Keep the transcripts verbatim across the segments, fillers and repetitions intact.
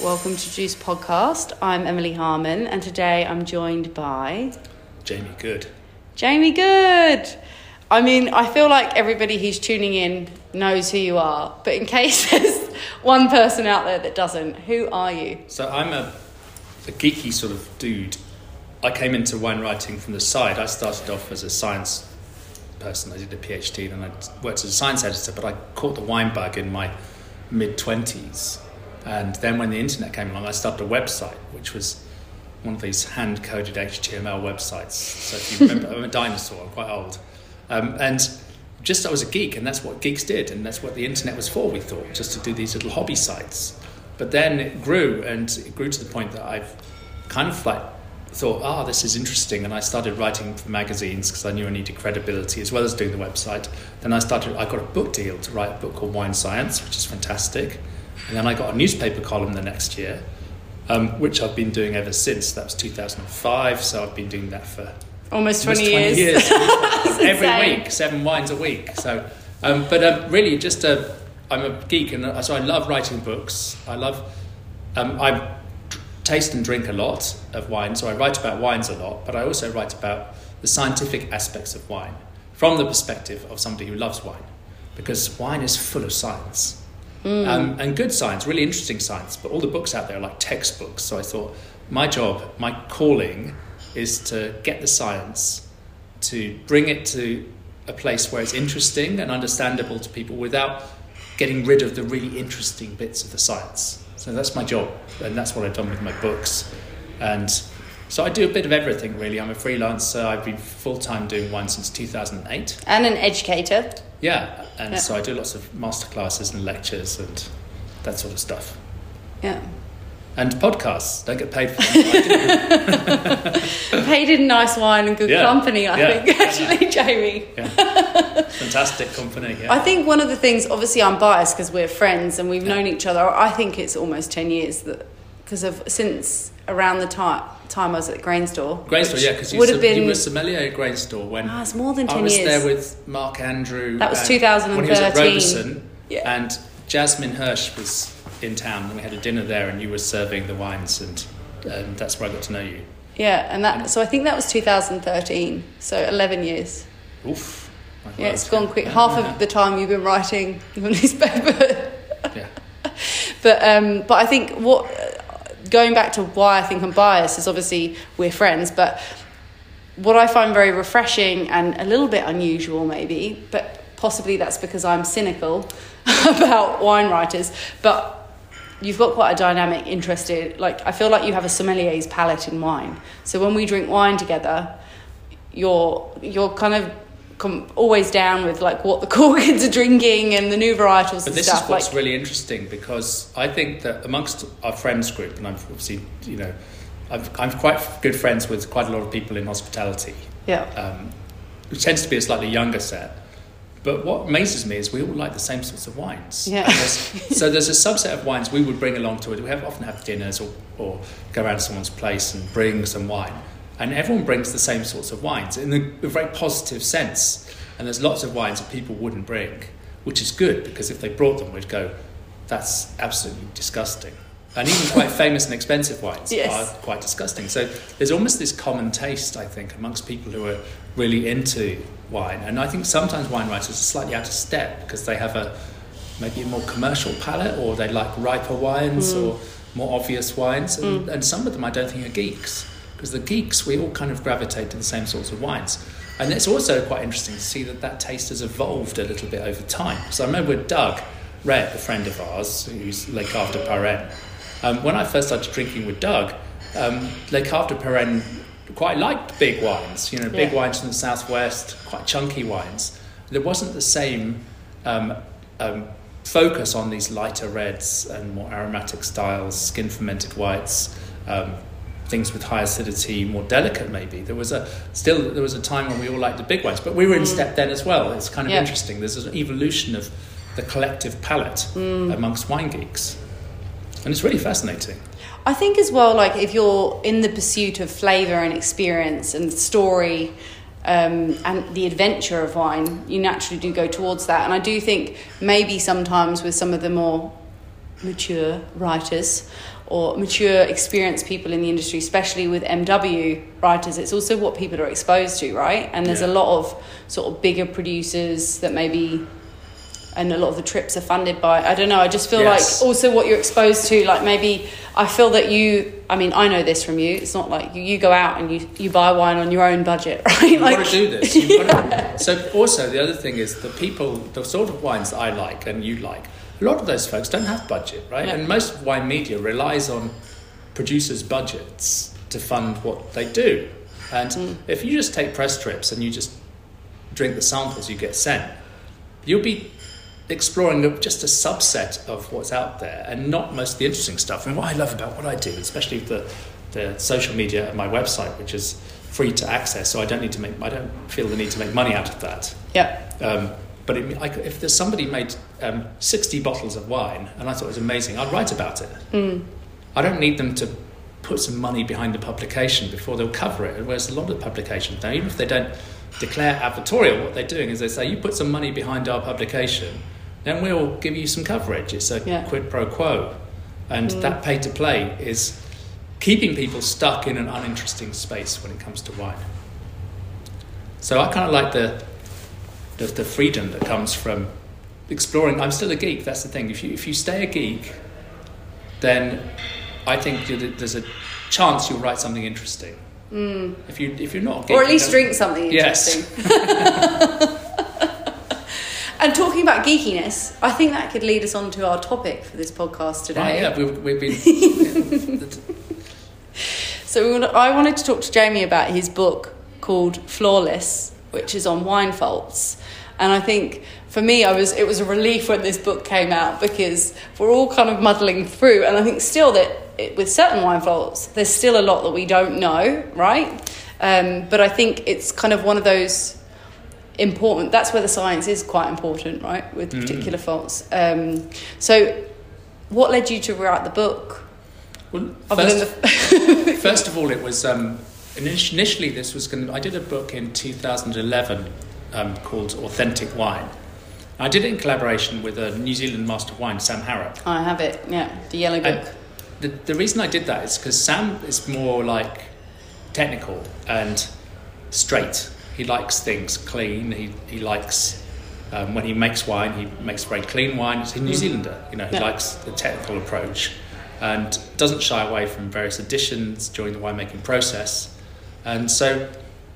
welcome to Juice Podcast. I'm Emily Harmon, and today I'm joined by... Jamie Good. Jamie Good! I mean, I feel like everybody who's tuning in knows who you are, but in case there's one person out there that doesn't, who are you? So I'm a, a geeky sort of dude. I came into wine writing from the side. I started off as a science person. I did a PhD and I worked as a science editor, but I caught the wine bug in my mid-twenties. And then when the internet came along, I started a website, which was one of these hand-coded H T M L websites. So if you remember, I'm a dinosaur, I'm quite old. Um, and just I was a geek, and that's what geeks did, and that's what the internet was for, we thought, just to do these little hobby sites. But then it grew, and it grew to the point that I've kind of like thought, ah, oh, this is interesting, and I started writing for magazines because I knew I needed credibility as well as doing the website. Then I started, I got a book deal to write a book called Wine Science, which is fantastic. And then I got a newspaper column the next year, um, which I've been doing ever since. That was two thousand five, so I've been doing that for almost twenty, almost twenty years. years. Every week, seven wines a week. So, um, but um, really, just a, I'm a geek, and so I love writing books. I love, um, I taste and drink a lot of wine, so I write about wines a lot, but I also write about the scientific aspects of wine from the perspective of somebody who loves wine, because wine is full of science. Mm. Um, and good science, really interesting science, but all the books out there are like textbooks. So I thought my job, my calling is to get the science, to bring it to a place where it's interesting and understandable to people without getting rid of the really interesting bits of the science. So that's my job, and that's what I've done with my books. And so I do a bit of everything, really. I'm a freelancer. I've been full-time doing wine since two thousand eight. And an educator. Yeah, and yeah. so I do lots of masterclasses and lectures and that sort of stuff. Yeah. And podcasts. Don't get paid for them. Paid in nice wine and good yeah. company, I yeah. think, actually, Jamie. Yeah. Fantastic company, yeah. I think one of the things, obviously I'm biased because we're friends and we've yeah. known each other. I think it's almost ten years that because of since around the time time I was at the Grain Store. Grain Store, yeah, because you, su- been... you were sommelier at Grain Store when oh, it's more than ten I was years. there with Mark Andrew. That was two thousand thirteen. When he was at Roberson, yeah. and Jasmine Hirsch was in town, and we had a dinner there, and you were serving the wines, and, and that's where I got to know you. Yeah, and that so I think that was two thousand thirteen, so eleven years. Oof. Yeah, it's gone quick. Yeah, Half yeah. of the time you've been writing your newspaper. Yeah. But um, but I think what going back to why I think I'm biased is obviously we're friends, but what I find very refreshing and a little bit unusual maybe, but possibly that's because I'm cynical about wine writers, but you've got quite a dynamic, interested, like I feel like you have a sommelier's palate in wine. So when we drink wine together, you're you're kind of com- always down with like what the cool kids are drinking and the new varietals but and this stuff. This is what's like, really interesting, because I think that amongst our friends group, and I've obviously, you know, I've, I'm quite good friends with quite a lot of people in hospitality. Yeah. Um, which tends to be a slightly younger set. But what amazes me is we all like the same sorts of wines. Yeah. There's, so there's a subset of wines we would bring along to it. We have, often have dinners or, or go around to someone's place and bring some wine. And everyone brings the same sorts of wines in a, a very positive sense. And there's lots of wines that people wouldn't bring, which is good, because if they brought them, we'd go, that's absolutely disgusting. And even quite famous and expensive wines yes. are quite disgusting. So there's almost this common taste, I think, amongst people who are really into wine. And I think sometimes wine writers are slightly out of step because they have a maybe a more commercial palate, or they like riper wines mm. or more obvious wines. And, mm. and some of them I don't think are geeks, because the geeks, we all kind of gravitate to the same sorts of wines. And it's also quite interesting to see that that taste has evolved a little bit over time. So I remember with Doug Redd, a friend of ours, who's Les Caves de Parennes. Um, when I first started drinking with Doug, um, Les Caves de Parennes quite liked big wines, you know, big yeah. wines from the southwest, quite chunky wines. There wasn't the same um, um, focus on these lighter reds and more aromatic styles, skin fermented whites, um, things with high acidity, more delicate maybe. There was a still there was a time when we all liked the big wines, but we were in mm. step then as well. It's kind of yeah. interesting. There's an evolution of the collective palate mm. amongst wine geeks. And it's really fascinating. I think as well, like if you're in the pursuit of flavour and experience and story um, and the adventure of wine, you naturally do go towards that. And I do think maybe sometimes with some of the more mature writers, or mature, experienced people in the industry, especially with M W writers. It's also what people are exposed to, right? And there's Yeah. a lot of sort of bigger producers that maybe, and a lot of the trips are funded by, I don't know, I just feel Yes. like also what you're exposed to, like maybe I feel that you, I mean, I know this from you, it's not like you, you go out and you, you buy wine on your own budget, right? You've like, got to do this. You've got to, so also the other thing is the people, the sort of wines that I like and you like, a lot of those folks don't have budget, right? Yeah. And most wine media relies on producers' budgets to fund what they do. And mm. if you just take press trips and you just drink the samples you get sent, you'll be exploring just a subset of what's out there and not most of the interesting stuff. And what I love about what I do, especially the the social media and my website, which is free to access, so I don't need to make I don't feel the need to make money out of that. Yeah. Um, but it, I, if there's somebody made um, sixty bottles of wine and I thought it was amazing, I'd write about it. Mm. I don't need them to put some money behind the publication before they'll cover it. Whereas a lot of publications now, even if they don't declare advertorial, what they're doing is they say, you put some money behind our publication, then we'll give you some coverage. It's a yeah. quid pro quo. And mm. that pay to play is keeping people stuck in an uninteresting space when it comes to wine. So I kind of like the, the the freedom that comes from exploring. I'm still a geek, that's the thing. If you if you stay a geek, then I think there's a chance you'll write something interesting. Mm. If you if you're not a geek, or at least drink something interesting. Yes. And talking about geekiness, I think that could lead us on to our topic for this podcast today. Right, yeah, we've, we've been. So we want, I wanted to talk to Jamie about his book called Flawless, which is on wine faults. And I think for me, I was it was a relief when this book came out because we're all kind of muddling through. And I think still that it, with certain wine faults, there's still a lot that we don't know, right? Um, but I think it's kind of one of those important, that's where the science is quite important, right, with particular mm. faults. Um, so what led you to write the book? Well, first, the first of all, it was um, initially this was going to, I did a book in two thousand eleven um, called Authentic Wine. I did it in collaboration with a New Zealand master of wine, Sam Harrop. I have it, yeah, the yellow book. And the, the reason I did that is because Sam is more like technical and straight. He likes things clean. He he likes um, when he makes wine, he makes very clean wine. He's a New Zealander, you know. He yeah. likes the technical approach, and doesn't shy away from various additions during the winemaking process. And so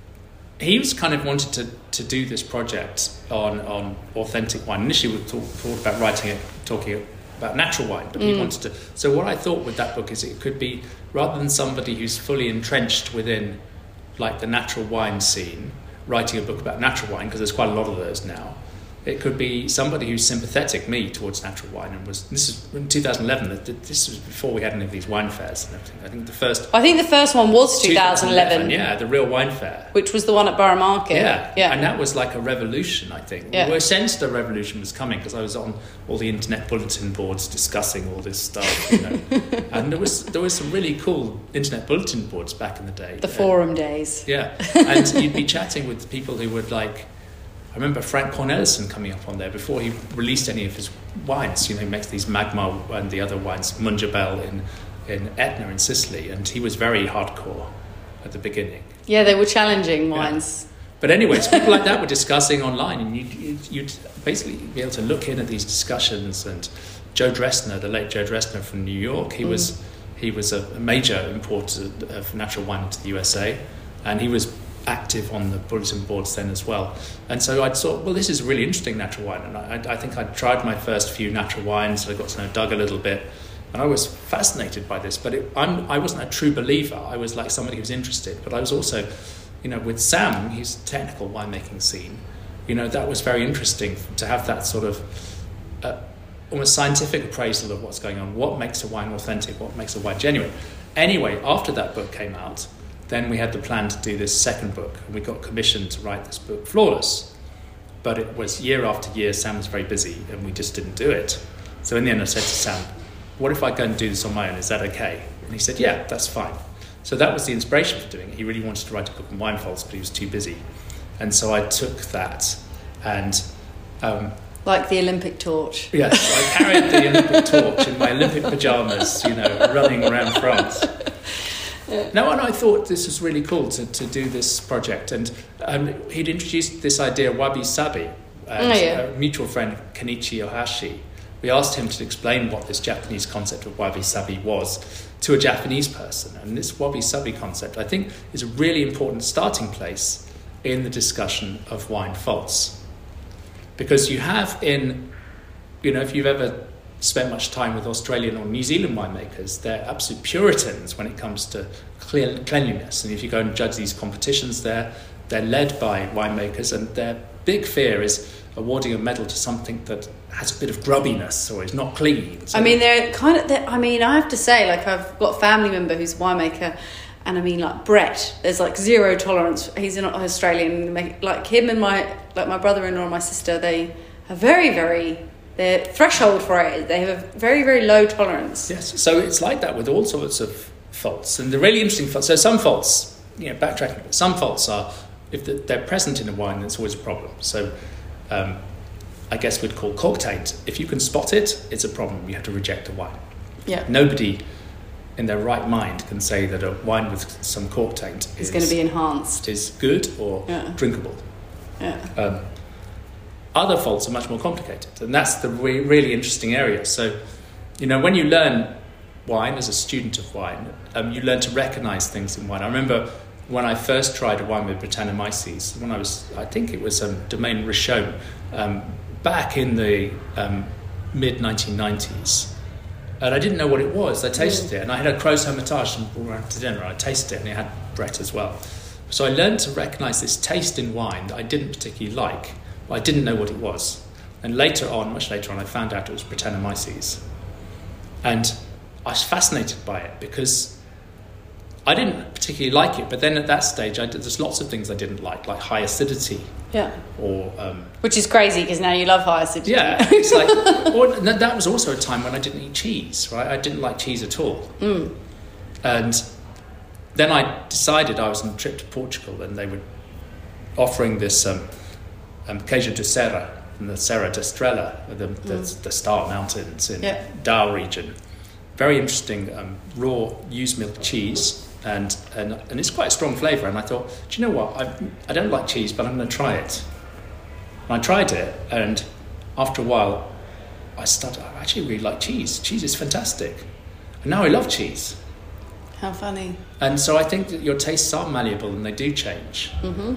he was kind of wanted to, to do this project on, on authentic wine. Initially, we thought, thought about writing it, talking about natural wine, but mm. he wanted to. So what I thought with that book is it could be rather than somebody who's fully entrenched within like the natural wine scene, writing a book about natural wine, because there's quite a lot of those now. It could be somebody who's sympathetic, me, towards natural wine. And was this is in two thousand eleven. This was before we had any of these wine fairs and everything. I think the first. I think the first one was two thousand eleven. Yeah, the real wine fair, which was the one at Borough Market. Yeah, yeah, and that was like a revolution. I think. Yeah. We sensed a revolution was coming because I was on all the internet bulletin boards discussing all this stuff. You know, and there was there was some really cool internet bulletin boards back in the day. The forum days. Yeah, and you'd be chatting with people who would like. I remember Frank Cornelissen coming up on there before he released any of his wines. You know, he makes these Magma and the other wines, Munjabel in, in Etna in Sicily, and he was very hardcore at the beginning. Yeah, they were challenging wines. Yeah. But anyways, people like that were discussing online, and you'd, you'd, you'd basically be able to look in at these discussions. And Joe Dressner, the late Joe Dressner from New York, he mm. was he was a, a major importer of natural wine into the U S A, and he was active on the bulletin boards then as well. And so I thought, well, this is really interesting natural wine. And I, I think I tried my first few natural wines. I got to know Doug a little bit. And I was fascinated by this. But it, I'm, I wasn't a true believer. I was like somebody who was interested. But I was also, you know, with Sam, his technical winemaking scene, you know, that was very interesting to have that sort of uh, almost scientific appraisal of what's going on. What makes a wine authentic? What makes a wine genuine? Anyway, after that book came out, then we had the plan to do this second book, and we got commissioned to write this book, Flawless. But it was year after year, Sam was very busy, and we just didn't do it. So in the end, I said to Sam, what if I go and do this on my own? Is that okay? And he said, yeah, that's fine. So that was the inspiration for doing it. He really wanted to write a book on wine faults, but he was too busy. And so I took that, and um, Like the Olympic torch. Yes, I carried the Olympic torch in my Olympic pyjamas, you know, running around France. Yeah. No, and I thought this was really cool to, to do this project. And um, he'd introduced this idea of wabi-sabi. And oh, yeah. a mutual friend, Kenichi Ohashi, we asked him to explain what this Japanese concept of wabi-sabi was to a Japanese person. And this wabi-sabi concept, I think, is a really important starting place in the discussion of wine faults. Because you have in, you know, if you've ever spent much time with Australian or New Zealand winemakers, they're absolute Puritans when it comes to clear, cleanliness. And if you go and judge these competitions there, they're led by winemakers, and their big fear is awarding a medal to something that has a bit of grubbiness or is not clean. So I mean, they're kind of, they're, I mean, I have to say, like, I've got a family member who's a winemaker, and I mean, like, Brett, there's like zero tolerance. He's an Australian, like him and my, like my brother-in-law and my sister, they are very, very, their threshold for it, they have a very, very low tolerance. Yes, so it's like that with all sorts of faults. And the really interesting faults, so some faults, you know, backtracking, some faults are, if they're present in a wine, that's always a problem. So um, I guess we'd call cork taint. If you can spot it, it's a problem. You have to reject the wine. Yeah. Nobody in their right mind can say that a wine with some cork taint is, is going to be enhanced, is good or yeah. drinkable. Yeah. Um, other faults are much more complicated, and that's the re- really interesting area. So, you know, when you learn wine as a student of wine, um, you learn to recognise things in wine. I remember when I first tried a wine with Brettanomyces, when I was, I think it was um, Domaine Richomme, um, back in the um, mid nineteen nineties. And I didn't know what it was. I tasted mm. it, and I had a Crozes Hermitage and brought around to dinner. I tasted it, and it had Brett as well. So I learned to recognise this taste in wine that I didn't particularly like, but I didn't know what it was. And later on, much later on, I found out it was Brettanomyces. And I was fascinated by it because I didn't particularly like it, but then at that stage, I did, there's lots of things I didn't like, like high acidity. Yeah. Or um, which is crazy because now you love high acidity. Yeah, it's like, or, that was also a time when I didn't eat cheese, right? I didn't like cheese at all. Mm. And then I decided I was on a trip to Portugal, and they were offering this um, um, Queijo de Serra from the Serra da Estrela, the, the, mm. the Star Mountains in yeah. Dow region. Very interesting um, raw used milk cheese. And, and and it's quite a strong flavour. And I thought, do you know what? I I don't like cheese, but I'm going to try it. And I tried it, and after a while, I started. I actually really like cheese. Cheese is fantastic, and now I love cheese. How funny! And so I think that your tastes are malleable, and they do change. Mm-hmm.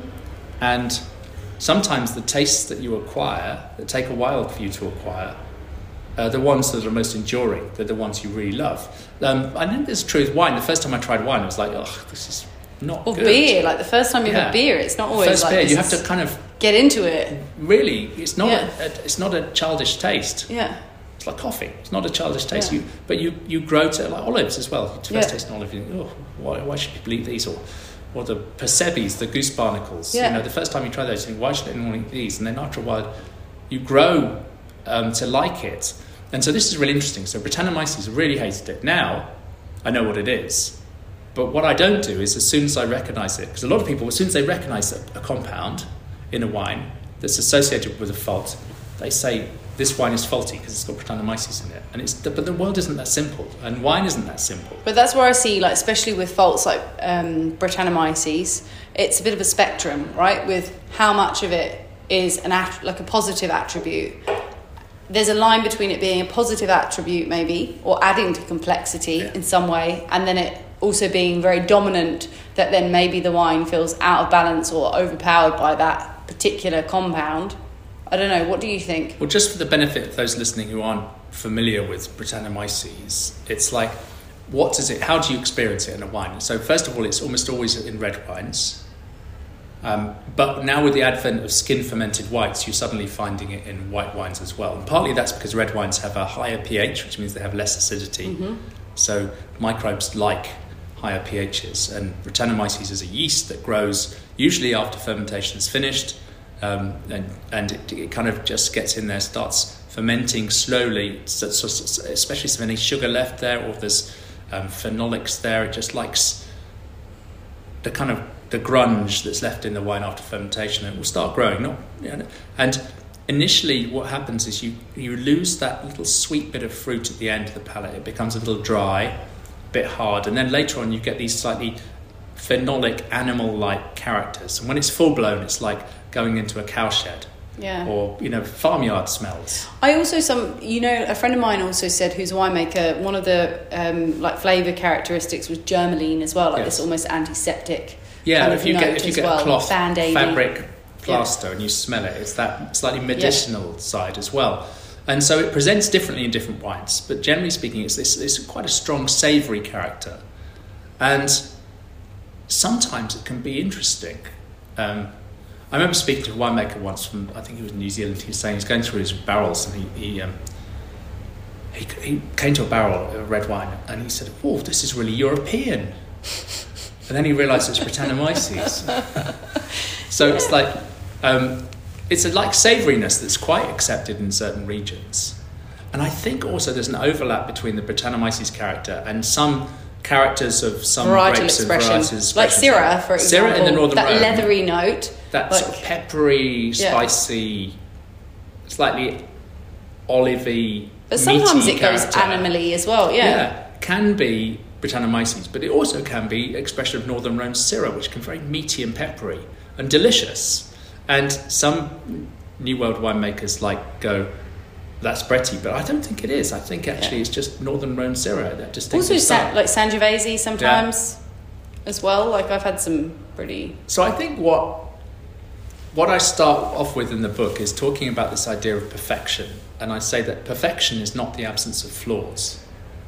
And sometimes the tastes that you acquire, that take a while for you to acquire, Uh, the ones that are most enduring, they're the ones you really love. Um, I think it's true with wine. The first time I tried wine, I was like, oh, this is not or good. Or beer, like the first time you yeah. have beer, it's not always first like beer, this you have to kind of get into it. Really, it's not yeah. a, a, it's not a childish taste. Yeah. It's like coffee. It's not a childish taste. Yeah. You, but you, you grow to, like olives as well. You first yeah. taste an olive, you think, oh, why, why should people eat these? Or or the percebes, the goose barnacles. Yeah. You know, the first time you try those, you think, why should anyone eat these? And then after a while, you grow um, to like it. And so this is really interesting. So Brettanomyces, I really hated it. Now, I know what it is. But what I don't do is as soon as I recognise it, because a lot of people, as soon as they recognise a, a compound in a wine that's associated with a fault, they say, this wine is faulty because it's got Brettanomyces in it. And it's, but the world isn't that simple, and wine isn't that simple. But that's where I see, like, especially with faults like um, Brettanomyces, it's a bit of a spectrum, right? With how much of it is an att- like a positive attribute. There's a line between it being a positive attribute, maybe, or adding to complexity yeah. in some way, and then it also being very dominant, that then maybe the wine feels out of balance or overpowered by that particular compound. I don't know, what do you think? Well, just for the benefit of those listening who aren't familiar with Brettanomyces, it's like, what does it, how do you experience it in a wine? So first of all, it's almost always in red wines. Um, but now with the advent of skin-fermented whites, you're suddenly finding it in white wines as well. And partly that's because red wines have a higher pH, which means they have less acidity. Mm-hmm. So microbes like higher pHs. And Brettanomyces is a yeast that grows usually after fermentation is finished. Um, and and it, it kind of just gets in there, starts fermenting slowly, so, so, so, especially if there's any sugar left there or there's um, phenolics there. It just likes the kind of the grunge that's left in the wine after fermentation. It will start growing. Not, you know, and initially what happens is you, you lose that little sweet bit of fruit at the end of the palate. It becomes a little dry, a bit hard, and then later on you get these slightly phenolic, animal-like characters. And when it's full-blown, it's like going into a cowshed. Yeah. Or, you know, farmyard smells. I also, some, you know, a friend of mine also said, who's a winemaker, one of the, um, like, flavour characteristics was germaline as well, like yes. this almost antiseptic Yeah, kind if of you note get if you as get well, a cloth Band-Aid-y. fabric plaster yeah. and you smell it, it's that slightly medicinal yeah. side as well. And so it presents differently in different wines, but generally speaking, it's this it's quite a strong savoury character. And sometimes it can be interesting. Um, I remember speaking to a winemaker once from, I think he was in New Zealand. He was saying he's going through his barrels, and he he, um, he he came to a barrel of red wine, and he said, "Oh, this is really European." And then he realised it's Brettanomyces. So yeah. it's like um, it's a like savouriness that's quite accepted in certain regions, and I think also there's an overlap between the Brettanomyces character and some characters of some varietal grapes expression. and varieties. Like Syrah, for example. Syrah in the Northern that Rhone. leathery note. That like, sort of peppery, spicy, yeah. slightly olivey, but sometimes meaty it goes character. animally as well, yeah. Yeah, can be Brettanomyces, but it also can be expression of Northern Rhone Syrah, which can be very meaty and peppery and delicious. And some New World winemakers like go, that's Bretty, but I don't think it is. I think actually yeah. it's just Northern Rhone Syrah. That just also San, like Sangiovese sometimes yeah. as well. Like I've had some pretty. So I think what what I start off with in the book is talking about this idea of perfection, and I say that perfection is not the absence of flaws.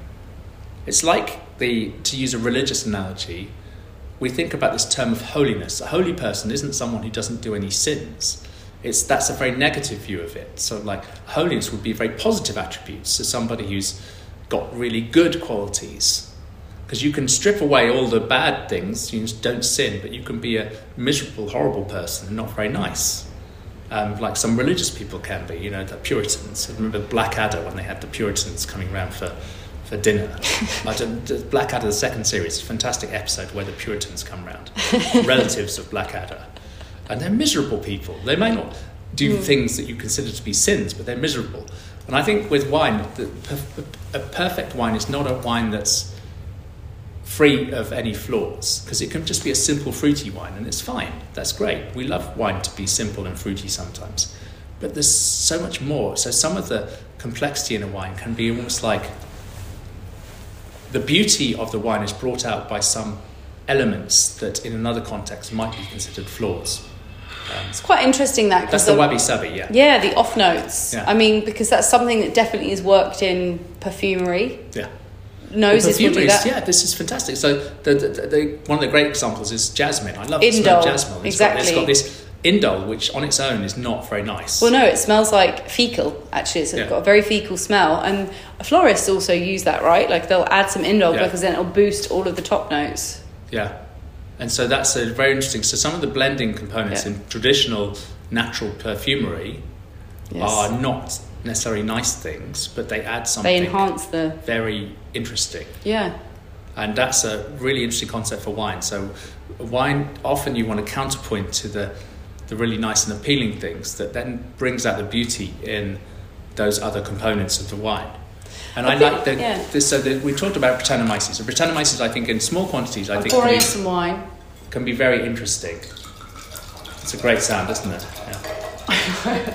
It's like the to use a religious analogy, we think about this term of holiness. A holy person isn't someone who doesn't do any sins. It's that's a very negative view of it. So like holiness would be very positive attributes. So somebody who's got really good qualities. Because you can strip away all the bad things, you just don't sin, but you can be a miserable, horrible person and not very nice. Um, like some religious people can be, you know, the Puritans. I remember Blackadder when they had the Puritans coming around for, for dinner. I don't, Blackadder, the second series, a fantastic episode where the Puritans come round, relatives of Blackadder. And they're miserable people. They may not do mm. things that you consider to be sins, but they're miserable. And I think with wine, the, a perfect wine is not a wine that's free of any flaws, because it can just be a simple fruity wine and it's fine. That's great. We love wine to be simple and fruity sometimes. But there's so much more. So some of the complexity in a wine can be almost like the beauty of the wine is brought out by some elements that in another context might be considered flaws. Um, it's quite interesting that that's the, the wabi-sabi, yeah. Yeah, the off notes. Yeah. I mean, because that's something that definitely is worked in perfumery. Yeah. Noses will do that. Yeah, this is fantastic. So the, the, the, one of the great examples is jasmine. I love the Indol, smell of jasmine. It's exactly. Got, it's got this indol, which on its own is not very nice. Well, no, it smells like fecal, actually. It's yeah. got a very fecal smell. And florists also use that, right? Like they'll add some indol yeah. because then it'll boost all of the top notes. Yeah. And so that's a very interesting. So some of the blending components yeah. in traditional natural perfumery yes. are not necessarily nice things, but they add something. They enhance the very interesting. Yeah. And that's a really interesting concept for wine. So wine, often you want to counterpoint to the the really nice and appealing things that then brings out the beauty in those other components of the wine. And I, I think, like the, yeah. this. So the, we talked about Brettanomyces. So Brettanomyces, I think, in small quantities, I I'm think, pouring can be, some wine. Can be very interesting. It's a great sound, isn't it? Yeah.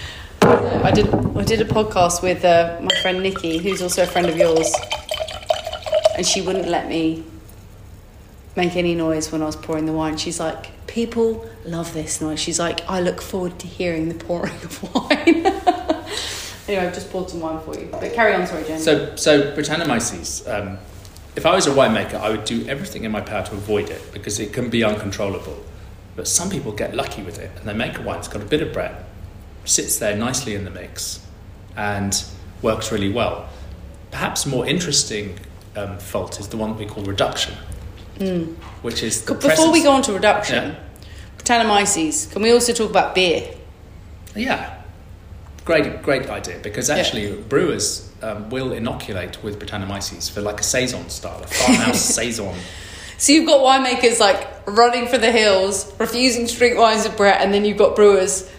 I did. I did a podcast with uh, my friend Nikki, who's also a friend of yours, and she wouldn't let me make any noise when I was pouring the wine. She's like, "People love this noise." She's like, "I look forward to hearing the pouring of wine." Anyway, I've just poured some wine for you. But carry on, sorry, Jen. So, so Brettanomyces. Um, if I was a winemaker, I would do everything in my power to avoid it because it can be uncontrollable. But some people get lucky with it, and they make a wine that's got a bit of Brett, sits there nicely in the mix, and works really well. Perhaps more interesting um, fault is the one that we call reduction, mm. which is the Before presence... we go on to reduction, yeah. Brettanomyces, can we also talk about beer? Yeah. Great, great idea, because actually yeah. brewers um, will inoculate with Brettanomyces for like a saison style, a farmhouse saison. So you've got winemakers like running for the hills, refusing to drink wines of Brett, and then you've got brewers actively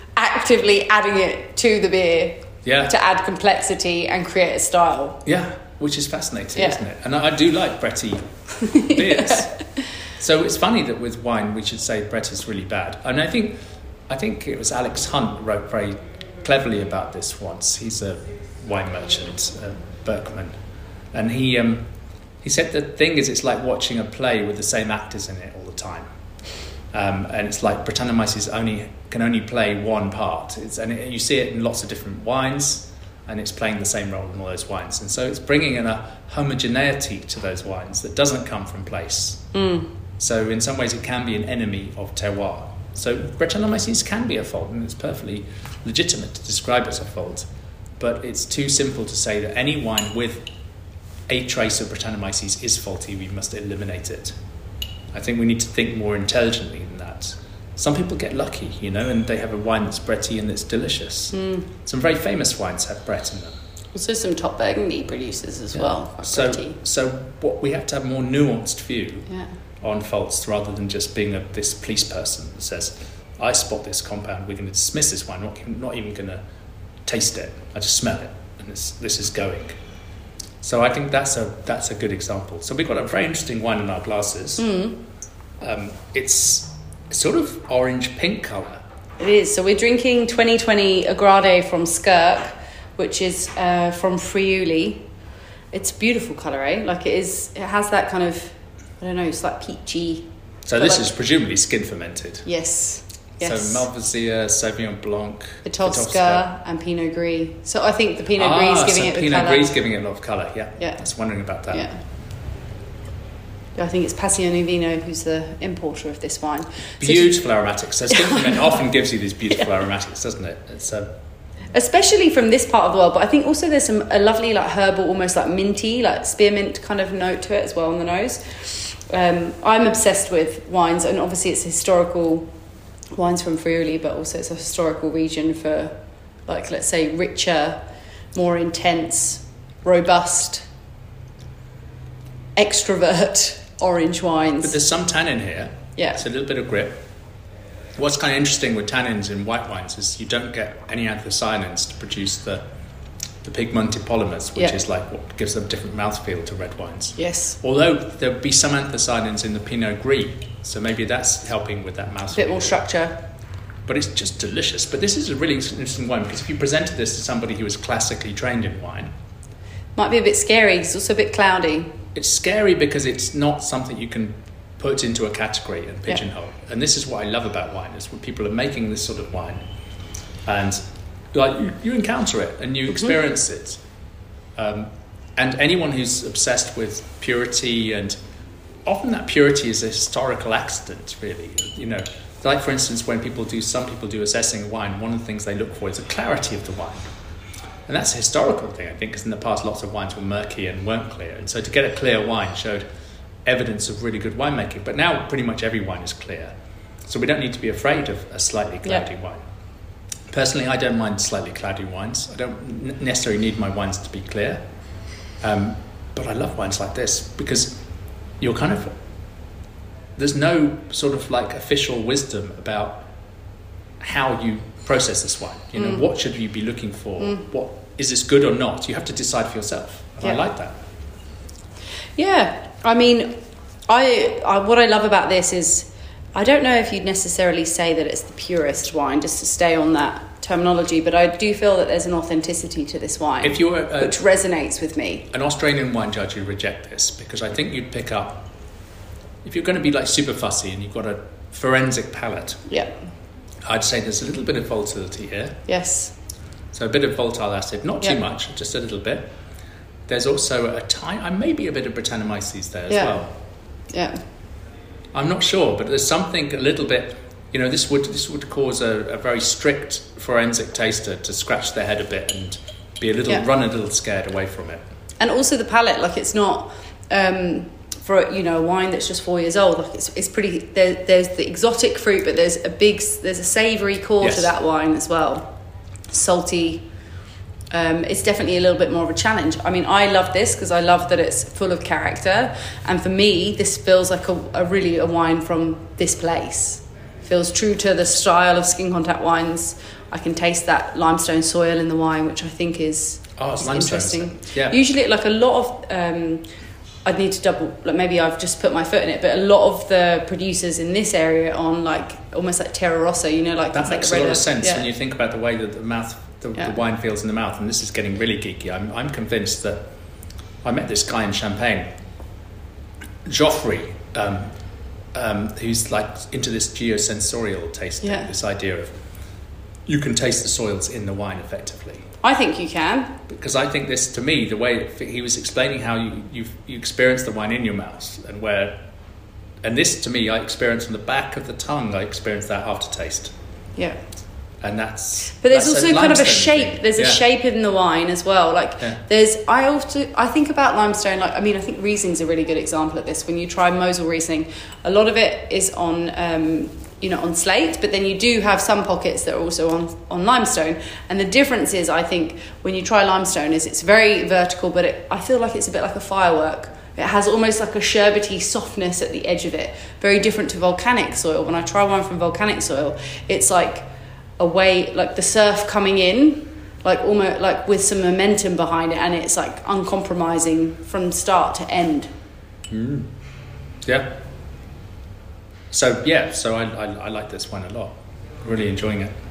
actively adding it to the beer Yeah. to add complexity and create a style. Yeah, which is fascinating, Yeah. isn't it? And I, I do like Bretty beers. Yeah. So it's funny that with wine we should say Brett is really bad. And I think I think it was Alex Hunt who wrote very cleverly about this once. He's a wine merchant, uh, Berkman, and he um, he said the thing is it's like watching a play with the same actors in it all the time. Um, and it's like Brettanomyces only can only play one part. It's, and it, you see it in lots of different wines, and it's playing the same role in all those wines. And so it's bringing in a homogeneity to those wines that doesn't come from place. Mm. So in some ways it can be an enemy of terroir. So Brettanomyces can be a fault, and it's perfectly legitimate to describe it as a fault. But it's too simple to say that any wine with a trace of Brettanomyces is faulty, we must eliminate it. I think we need to think more intelligently than that. Some people get lucky, you know, and they have a wine that's Bretty and it's delicious. Mm. Some very famous wines have Brett in them. Also some top Burgundy producers as Yeah. well. Are So, pretty. so what we have to have a more nuanced view Yeah. on faults rather than just being a, this police person that says, I spot this compound, we're going to dismiss this wine, not, not even going to taste it. I just smell it, and this, this is going. So I think that's a that's a good example. So we've got a very interesting wine in our glasses. Mm. Um, it's sort of orange-pink colour. It is. So we're drinking twenty twenty Agrade from Skirk, which is uh, from Friuli. It's a beautiful colour, eh? Like it is. It has that kind of, I don't know, it's like peachy. So but this like, is presumably skin fermented. Yes. Yes. So Malvasia, Sauvignon Blanc, Vitovska and Pinot Gris. So I think the Pinot ah, Gris is giving so it the Pinot colour. Gris giving it a lot of colour. Yeah. Yeah. I was wondering about that. Yeah. I think it's Passione Vino who's the importer of this wine. Beautiful So aromatics. So skin ferment often gives you these beautiful Yeah. aromatics, doesn't it? It's uh, especially from this part of the world, but I think also there's some a lovely like herbal, almost like minty, like spearmint kind of note to it as well on the nose. Um, I'm obsessed with wines, and obviously it's historical wines from Friuli, but also it's a historical region for, like, let's say, richer, more intense, robust, extrovert orange wines. but there's some tannin here. Yeah. It's a little bit of grip. What's kind of interesting with tannins in white wines is you don't get any anthocyanins to produce the the pigmented polymers, which Yeah. is like what gives them different mouthfeel to red wines. Yes. Although there'll be some anthocyanins in the Pinot Gris, so maybe that's helping with that A mouthfeel. bit more structure. But it's just delicious. But this is a really interesting wine because if you presented this to somebody who was classically trained in wine, Might be a bit scary. It's also a bit cloudy. it's scary because it's not something you can put into a category and pigeonhole. And this is what I love about wine, is when people are making this sort of wine and like you, you encounter it and you experience it. Um, and anyone who's obsessed with purity, and often that purity is a historical accident, really. You know, like for instance, when people do, some people do assessing wine, one of the things they look for is the clarity of the wine. And that's a historical thing, I think, because in the past lots of wines were murky and weren't clear. And so to get a clear wine showed evidence of really good winemaking. But now pretty much every wine is clear. So we don't need to be afraid of a slightly cloudy Yeah. wine. Personally, I don't mind slightly cloudy wines. I don't n- necessarily need my wines to be clear. Um, but I love wines like this because you're kind of... There's no sort of like official wisdom about how you process this wine. You know, Mm. what should you be looking for? Mm. What is this good or not? You have to decide for yourself. And I Yeah. like that. Yeah, I mean, I, I what I love about this is I don't know if you'd necessarily say that it's the purest wine, just to stay on that terminology, but I do feel that there's an authenticity to this wine, If you're a, which resonates with me. an Australian wine judge, you reject this because I think you'd pick up, if you're going to be like super fussy and you've got a forensic palate, Yeah. I'd say there's a little bit of volatility here. Yes. So a bit of volatile acid, not too Yeah. much, just a little bit. There's also a tiny, uh, maybe a bit of Brettanomyces there as Yeah. well. Yeah. I'm not sure, but there's something a little bit, you know, this would this would cause a, a very strict forensic taster to scratch their head a bit and be a little, Yeah. run a little scared away from it. And also the palate, like it's not um, for you know a wine that's just four years old. Like it's it's pretty. There, there's the exotic fruit, but there's a big there's a savoury core Yes. to that wine as well. Salty. Um, it's definitely a little bit more of a challenge. I mean, I love this because I love that it's full of character, and for me, this feels like a, a really a wine from this place. Feels true to the style of skin contact wines I can taste that limestone soil in the wine, which I think is, oh, it's is interesting. interesting. Yeah. Usually, like a lot of, um, I'd need to double, like maybe I've just put my foot in it, but a lot of the producers in this area are on like almost like Terra Rossa, you know, like that makes like a lot of sense yeah. when you think about the way that the mouth, the, yeah. the wine feels in the mouth. And this is getting really geeky. I'm, I'm convinced that I met this guy in Champagne, Geoffrey, um, um, who's like into this geosensorial tasting, yeah. this idea of you can taste the soils in the wine effectively. I think you can. Because I think this, to me, the way he was explaining how you, you, you experience the wine in your mouth and where, and this to me, I experience on the back of the tongue, I experience that aftertaste. Yeah. And that's but there's that's also a kind of a limestone shape thing. there's yeah. a shape in the wine as well, like yeah. there's I often I think about limestone, like I mean I think Riesling's a really good example of this. When you try Mosel Riesling, a lot of it is on um you know on slate, but then you do have some pockets that are also on on limestone, and the difference is I think when you try limestone is it's very vertical, but it, I feel like it's a bit like a firework. It has almost like a sherbety softness at the edge of it, very different to volcanic soil. When I try one from volcanic soil, it's like a way, like the surf coming in, like almost like with some momentum behind it, and it's like uncompromising from start to end. Mm. Yeah. So yeah, so I, I I like this one a lot. Really enjoying it.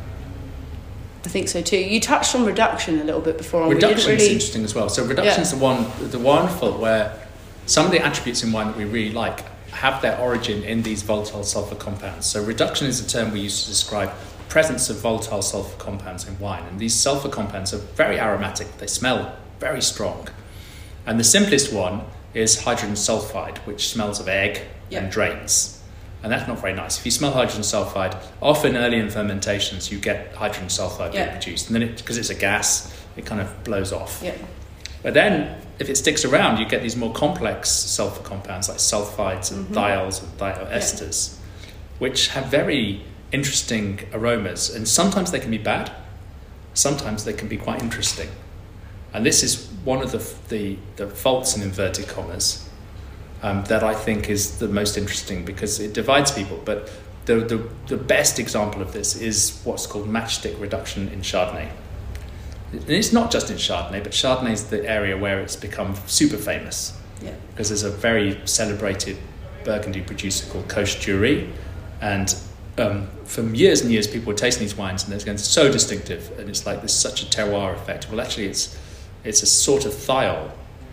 I think so too. You touched on reduction a little bit before. Reduction really... is interesting as well. So reduction is yeah. the one, the wonderful where some of the attributes in wine that we really like have their origin in these volatile sulfur compounds. So reduction is a term we use to describe presence of volatile sulfur compounds in wine, and these sulfur compounds are very aromatic. They smell very strong, and the simplest one is hydrogen sulfide, which smells of egg yeah. and drains, and that's not very nice. If you smell hydrogen sulfide, often early in fermentations you get hydrogen sulfide yeah. being produced, and then it, because it's a gas, it kind of blows off. Yeah. But then if it sticks around, you get these more complex sulfur compounds like sulfides and mm-hmm. thiols and thioesters, yeah. which have very interesting aromas, and sometimes they can be bad, sometimes they can be quite interesting. And this is one of the the, the faults in inverted commas um, that I think is the most interesting, because it divides people. But the, the the best example of this is what's called matchstick reduction in Chardonnay. And it's not just in Chardonnay, but Chardonnay is the area where it's become super famous. Yeah. Because there's a very celebrated Burgundy producer called Coche Dury, and Um, for years and years, people were tasting these wines, and they're so distinctive, and it's like there's such a terroir effect. Well, actually, it's it's a sort of thiol,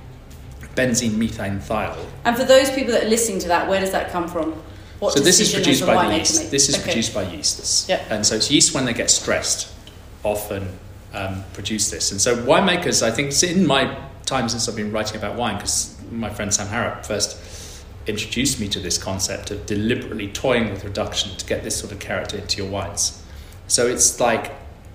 benzene methane thiol. And for those people that are listening to that, where does that come from? What so this is produced by the yeast. Make? This is okay. produced by yeasts, yeah. and so it's yeast when they get stressed, often um, produce this. And so winemakers, I think, in my time since I've been writing about wine, because my friend Sam Harrop first introduced me to this concept of deliberately toying with reduction to get this sort of character into your wines. So it's like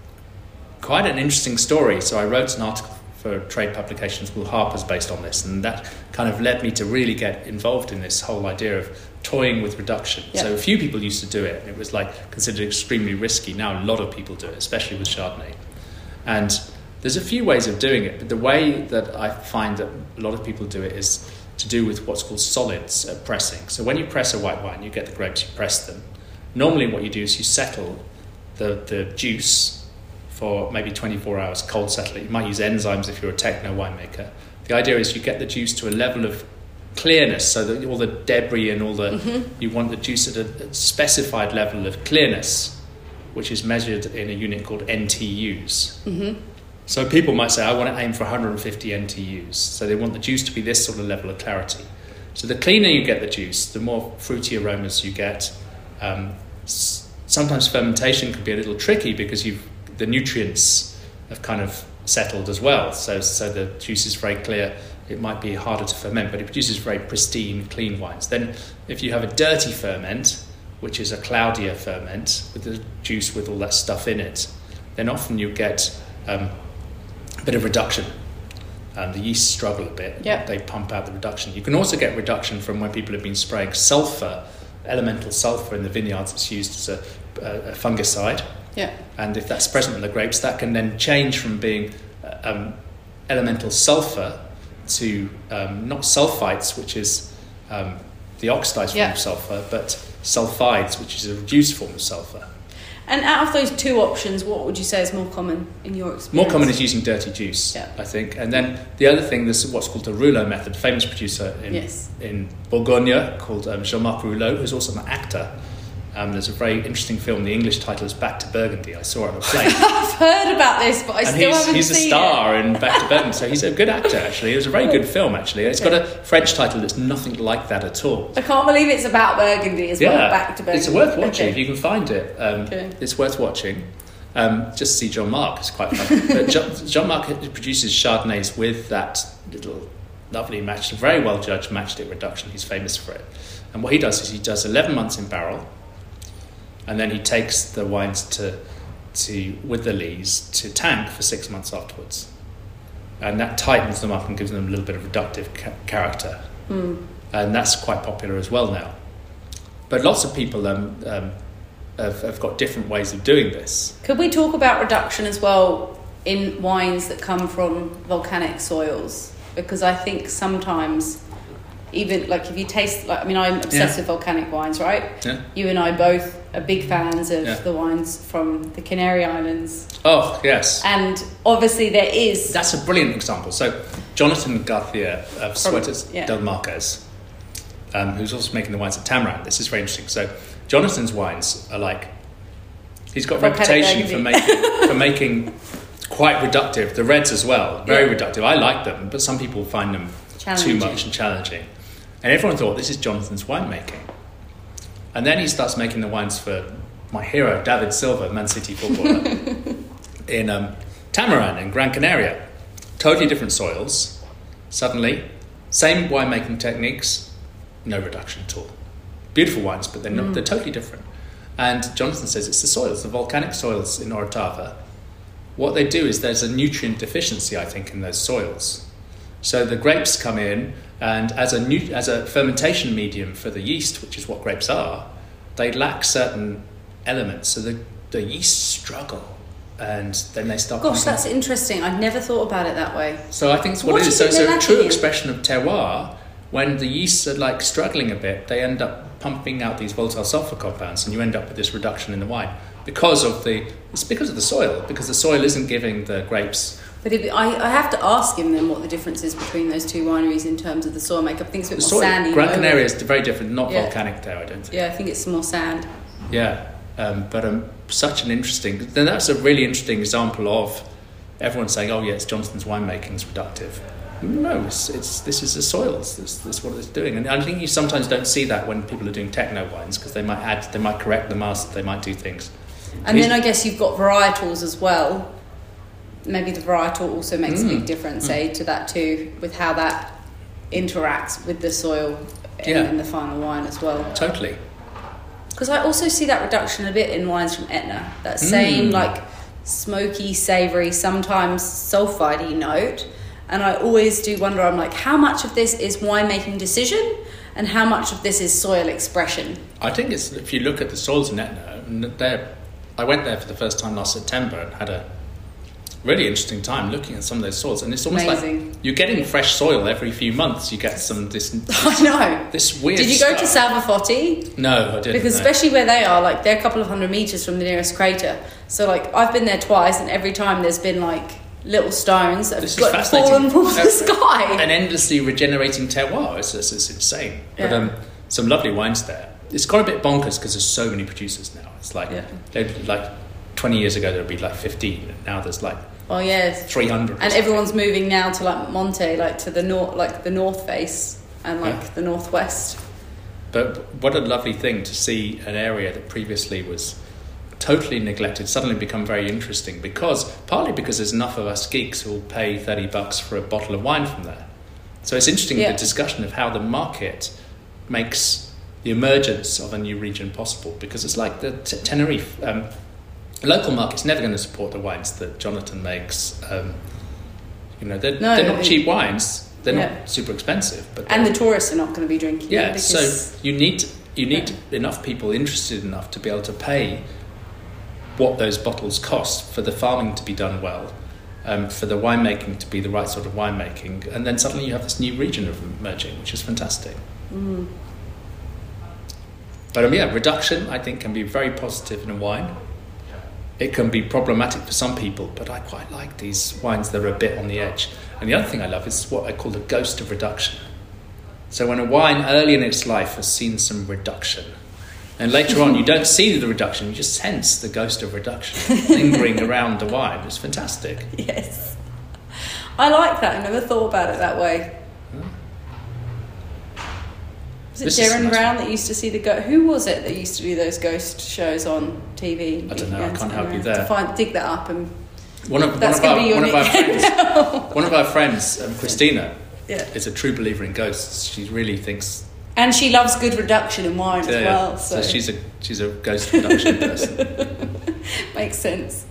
quite an interesting story. So I wrote an article for trade publications called Harper's based on this, and that kind of led me to really get involved in this whole idea of toying with reduction. Yeah. So a few people used to do it, and it was like considered extremely risky. Now a lot of people do it, especially with Chardonnay. And there's a few ways of doing it, but the way that I find that a lot of people do it is to do with what's called solids uh, pressing. So when you press a white wine, you get the grapes, you press them. Normally what you do is you settle the, the juice for maybe twenty-four hours, cold settle it. You might use enzymes if you're a techno winemaker. The idea is you get the juice to a level of clearness, so that all the debris and all the, mm-hmm. you want the juice at a, a specified level of clearness, which is measured in a unit called N T Us. Mm-hmm. So people might say, I want to aim for one hundred fifty N T Us. So they want the juice to be this sort of level of clarity. So the cleaner you get the juice, the more fruity aromas you get. Um, s- sometimes fermentation can be a little tricky because you've, the nutrients have kind of settled as well. So, so the juice is very clear. It might be harder to ferment, but it produces very pristine, clean wines. Then if you have a dirty ferment, which is a cloudier ferment with the juice with all that stuff in it, then often you get um, a bit of reduction. Um, the yeast struggle a bit. Yep. They pump out the reduction. You can also get reduction from when people have been spraying sulfur, elemental sulfur in the vineyards. It's used as a, a, a fungicide. Yeah. And if that's present in the grapes, that can then change from being um, elemental sulfur to um, not sulfites, which is um, the oxidized form yeah. of sulfur, but sulfides, which is a reduced form of sulfur. And out of those two options, what would you say is more common in your experience? More common is using dirty juice, yeah. I think. And then the other thing, there's what's called the Rouleau method, famous producer in, yes. in Bourgogne called um, Jean-Marc Rouleau, who's also an actor. Um, there's a very interesting film, the English title is Back to Burgundy. I saw it on a plane. I've heard about this, but I and still he's, haven't he's seen it. He's a star in Back to Burgundy, so he's a good actor, actually. It was a very good film, actually. It's got a French title that's nothing like that at all. I can't believe it's about Burgundy as yeah, well, Back to Burgundy. It's worth watching okay. if you can find it. Um, okay. It's worth watching. Um, just see Jean-Marc, it's quite fun. But Jean-Marc produces Chardonnays with that little lovely matched, very well judged matchstick reduction. He's famous for it. And what he does is he does eleven months in barrel, and then he takes the wines to, to with the lees to tank for six months afterwards. And that tightens them up and gives them a little bit of reductive ca- character. Mm. And that's quite popular as well now. But lots of people um, um, have, have got different ways of doing this. Could we talk about reduction as well in wines that come from volcanic soils? Because I think sometimes, even like if you taste, like I mean, I'm obsessed yeah. with volcanic wines, right? Yeah. You and I both are big fans of yeah. the wines from the Canary Islands. Oh, yes. And obviously there is... That's a brilliant example. So Jonathan Garcia of Suertes yeah. del Marquez, um, who's also making the wines at Tamarack. This is very interesting. So Jonathan's wines are like... He's got a reputation for making, for making quite reductive. The reds as well, very yeah. reductive. I like them, but some people find them too much and challenging. And everyone thought, this is Jonathan's winemaking. And then he starts making the wines for my hero, David Silva, Man City footballer, in um, Tamaran in Gran Canaria. Totally different soils. Suddenly, same winemaking techniques, no reduction at all. Beautiful wines, but they're, not, mm. they're totally different. And Jonathan says it's the soils, the volcanic soils in Orotava. What they do is there's a nutrient deficiency, I think, in those soils. So the grapes come in, and as a nu- as a fermentation medium for the yeast, which is what grapes are, they lack certain elements. So the, the yeast struggle, and then they start... Gosh, that's interesting. I've never thought about it that way. So I think it's what, what it is. So it's a true in? expression of terroir. When the yeasts are like struggling a bit, they end up pumping out these volatile sulfur compounds, and you end up with this reduction in the wine. Because of the... It's because of the soil, because the soil isn't giving the grapes... But if, I, I have to ask him then what the difference is between those two wineries in terms of the soil makeup. I think it's a bit the more soil, sandy. Gran Canaria is very different, not yeah. volcanic there, I don't think. Yeah, I think it's more sand. Yeah, um, but um, such an interesting... Then that's a really interesting example of everyone saying, oh yeah, it's Johnston's winemaking is reductive. No, it's, it's this is the soils. This, this is what it's doing. And I think you sometimes don't see that when people are doing techno wines, because they might add, they might correct the mast, they might do things. And then I guess you've got varietals as well. Maybe the varietal also makes mm. a big difference, mm. eh, to that too, with how that interacts with the soil in, yeah. in the final wine as well. Totally. Because I also see that reduction a bit in wines from Etna. That same mm. like smoky, savoury, sometimes sulphide-y note. And I always do wonder, I'm like, how much of this is winemaking decision and how much of this is soil expression? I think it's, if you look at the soils in Etna, they're, I went there for the first time last September and had a really interesting time looking at some of those soils, and it's almost Amazing. like you're getting fresh soil every few months. You get some this. this I know this weird. Did you stuff. go to Salvafotti? No, I didn't. Because no. especially where they are, like they're a couple of hundred meters from the nearest crater. So like I've been there twice, and every time there's been like little stones that have got fallen from the sky. An endlessly regenerating terroir. It's, it's, it's insane. Yeah. But um, some lovely wines there. It's got a bit bonkers because there's so many producers now. It's like yeah. like twenty years ago there would be like fifteen, and now there's like. Oh yes, three hundred, and everyone's moving now to like Monte, like to the north, like the north face and like yeah. the northwest. But what a lovely thing to see an area that previously was totally neglected suddenly become very interesting, because partly because there's enough of us geeks who will pay thirty bucks for a bottle of wine from there. So it's interesting yeah. the discussion of how the market makes the emergence of a new region possible, because it's like the t- Tenerife. Um, Local market's never going to support the wines that Jonathan makes. Um, you know, they're, no, they're not it, cheap wines. They're yeah. not super expensive. But and the tourists are not going to be drinking. Yeah, because, so you need you need yeah. enough people interested enough to be able to pay what those bottles cost for the farming to be done well, um, for the winemaking to be the right sort of winemaking, and then suddenly you have this new region of emerging, which is fantastic. Mm. But um, yeah, reduction I think can be very positive in a wine. it can be problematic for some people, but I quite like these wines that are a bit on the edge. And the other thing I love is what I call the ghost of reduction. So when a wine early in its life has seen some reduction, and later on you don't see the reduction, you just sense the ghost of reduction lingering around the wine. It's fantastic. Yes. I like that. I never thought about it that way. Hmm. Was it This is Darren nice. Brown that used to see the go- who was it that used to do those ghost shows on T V? I don't know, I Yeah, can't help you to there. find dig that up and One of, that's one of, going to our, be your one of our nickname friends, now. one of our friends um, Christina, Yeah. is a true believer in ghosts. She really thinks... And she loves good reduction in wine Yeah, as yeah. well. So, So she's a she's a ghost reduction person. makes sense.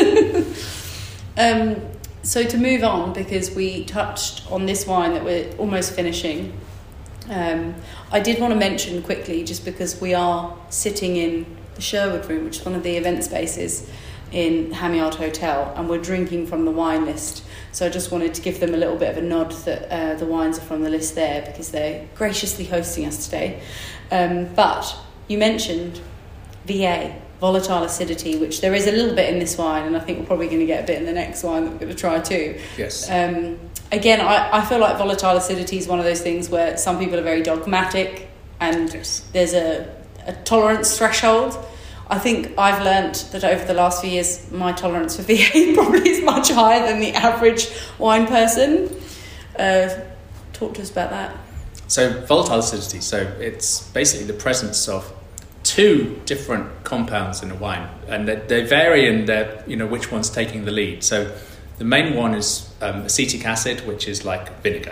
um, so to move on, because we touched on this wine that we're almost finishing, um, I did want to mention quickly, just because we are sitting in the Sherwood Room, which is one of the event spaces in Hamyard Hotel, and we're drinking from the wine list. So I just wanted to give them a little bit of a nod that uh, the wines are from the list there, because they're graciously hosting us today. Um, but you mentioned V A, volatile acidity, which there is a little bit in this wine, and I think we're probably going to get a bit in the next wine that we're going to try too. Yes. Um, again, I, I feel like volatile acidity is one of those things where some people are very dogmatic, and Yes. there's a, a tolerance threshold. I think I've learnt that over the last few years, my tolerance for V A probably is much higher than the average wine person. Uh, talk to us about that. So volatile acidity, so it's basically the presence of two different compounds in a wine, and they, they vary in their, you know, which one's taking the lead. So the main one is um, acetic acid, which is like vinegar.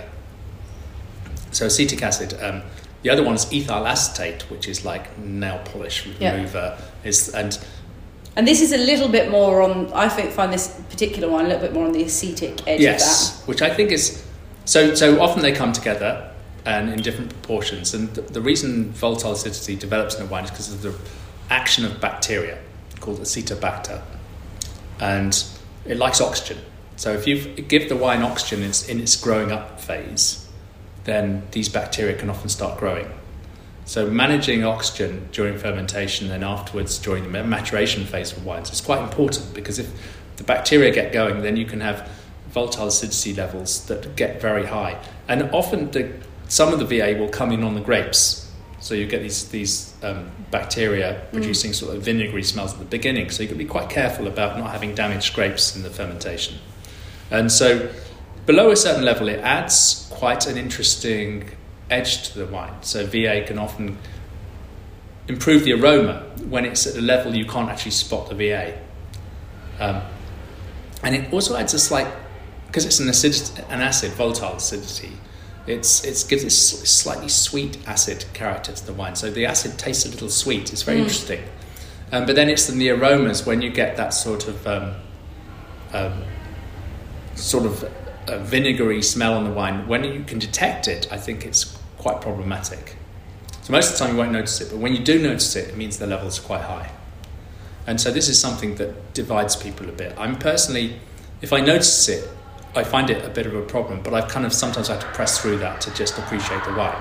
So acetic acid. Um, the other one is ethyl acetate, which is like nail polish remover. Yeah. Is and And this is a little bit more on, I think, find this particular one a little bit more on the acetic edge yes, of which I think is so. So often they come together and in different proportions. And the, the reason volatile acidity develops in a wine is because of the action of bacteria called Acetobacter, and it likes oxygen. So if you give the wine oxygen in its, in its growing up phase, then these bacteria can often start growing. So managing oxygen during fermentation and afterwards during the maturation phase of wines is quite important, because if the bacteria get going, then you can have volatile acidity levels that get very high. And often the, some of the V A will come in on the grapes. So you get these, these um, bacteria producing mm. sort of vinegary smells at the beginning. So you've got to be quite careful about not having damaged grapes in the fermentation. And so below a certain level, it adds quite an interesting edge to the wine. So V A can often improve the aroma when it's at a level you can't actually spot the V A. Um, and it also adds a slight, because it's an acid, an acid, volatile acidity, it's it gives this slightly sweet acid character to the wine. So the acid tastes a little sweet. It's very mm. interesting. Um, but then it's in the aromas when you get that sort of um, um, sort of a vinegary smell on the wine. When you can detect it, I think it's quite problematic. So most of the time you won't notice it, but when you do notice it, it means the levels are quite high. And so this is something that divides people a bit. I'm personally, if I notice it, I find it a bit of a problem, but I've kind of sometimes had to press through that to just appreciate the wine.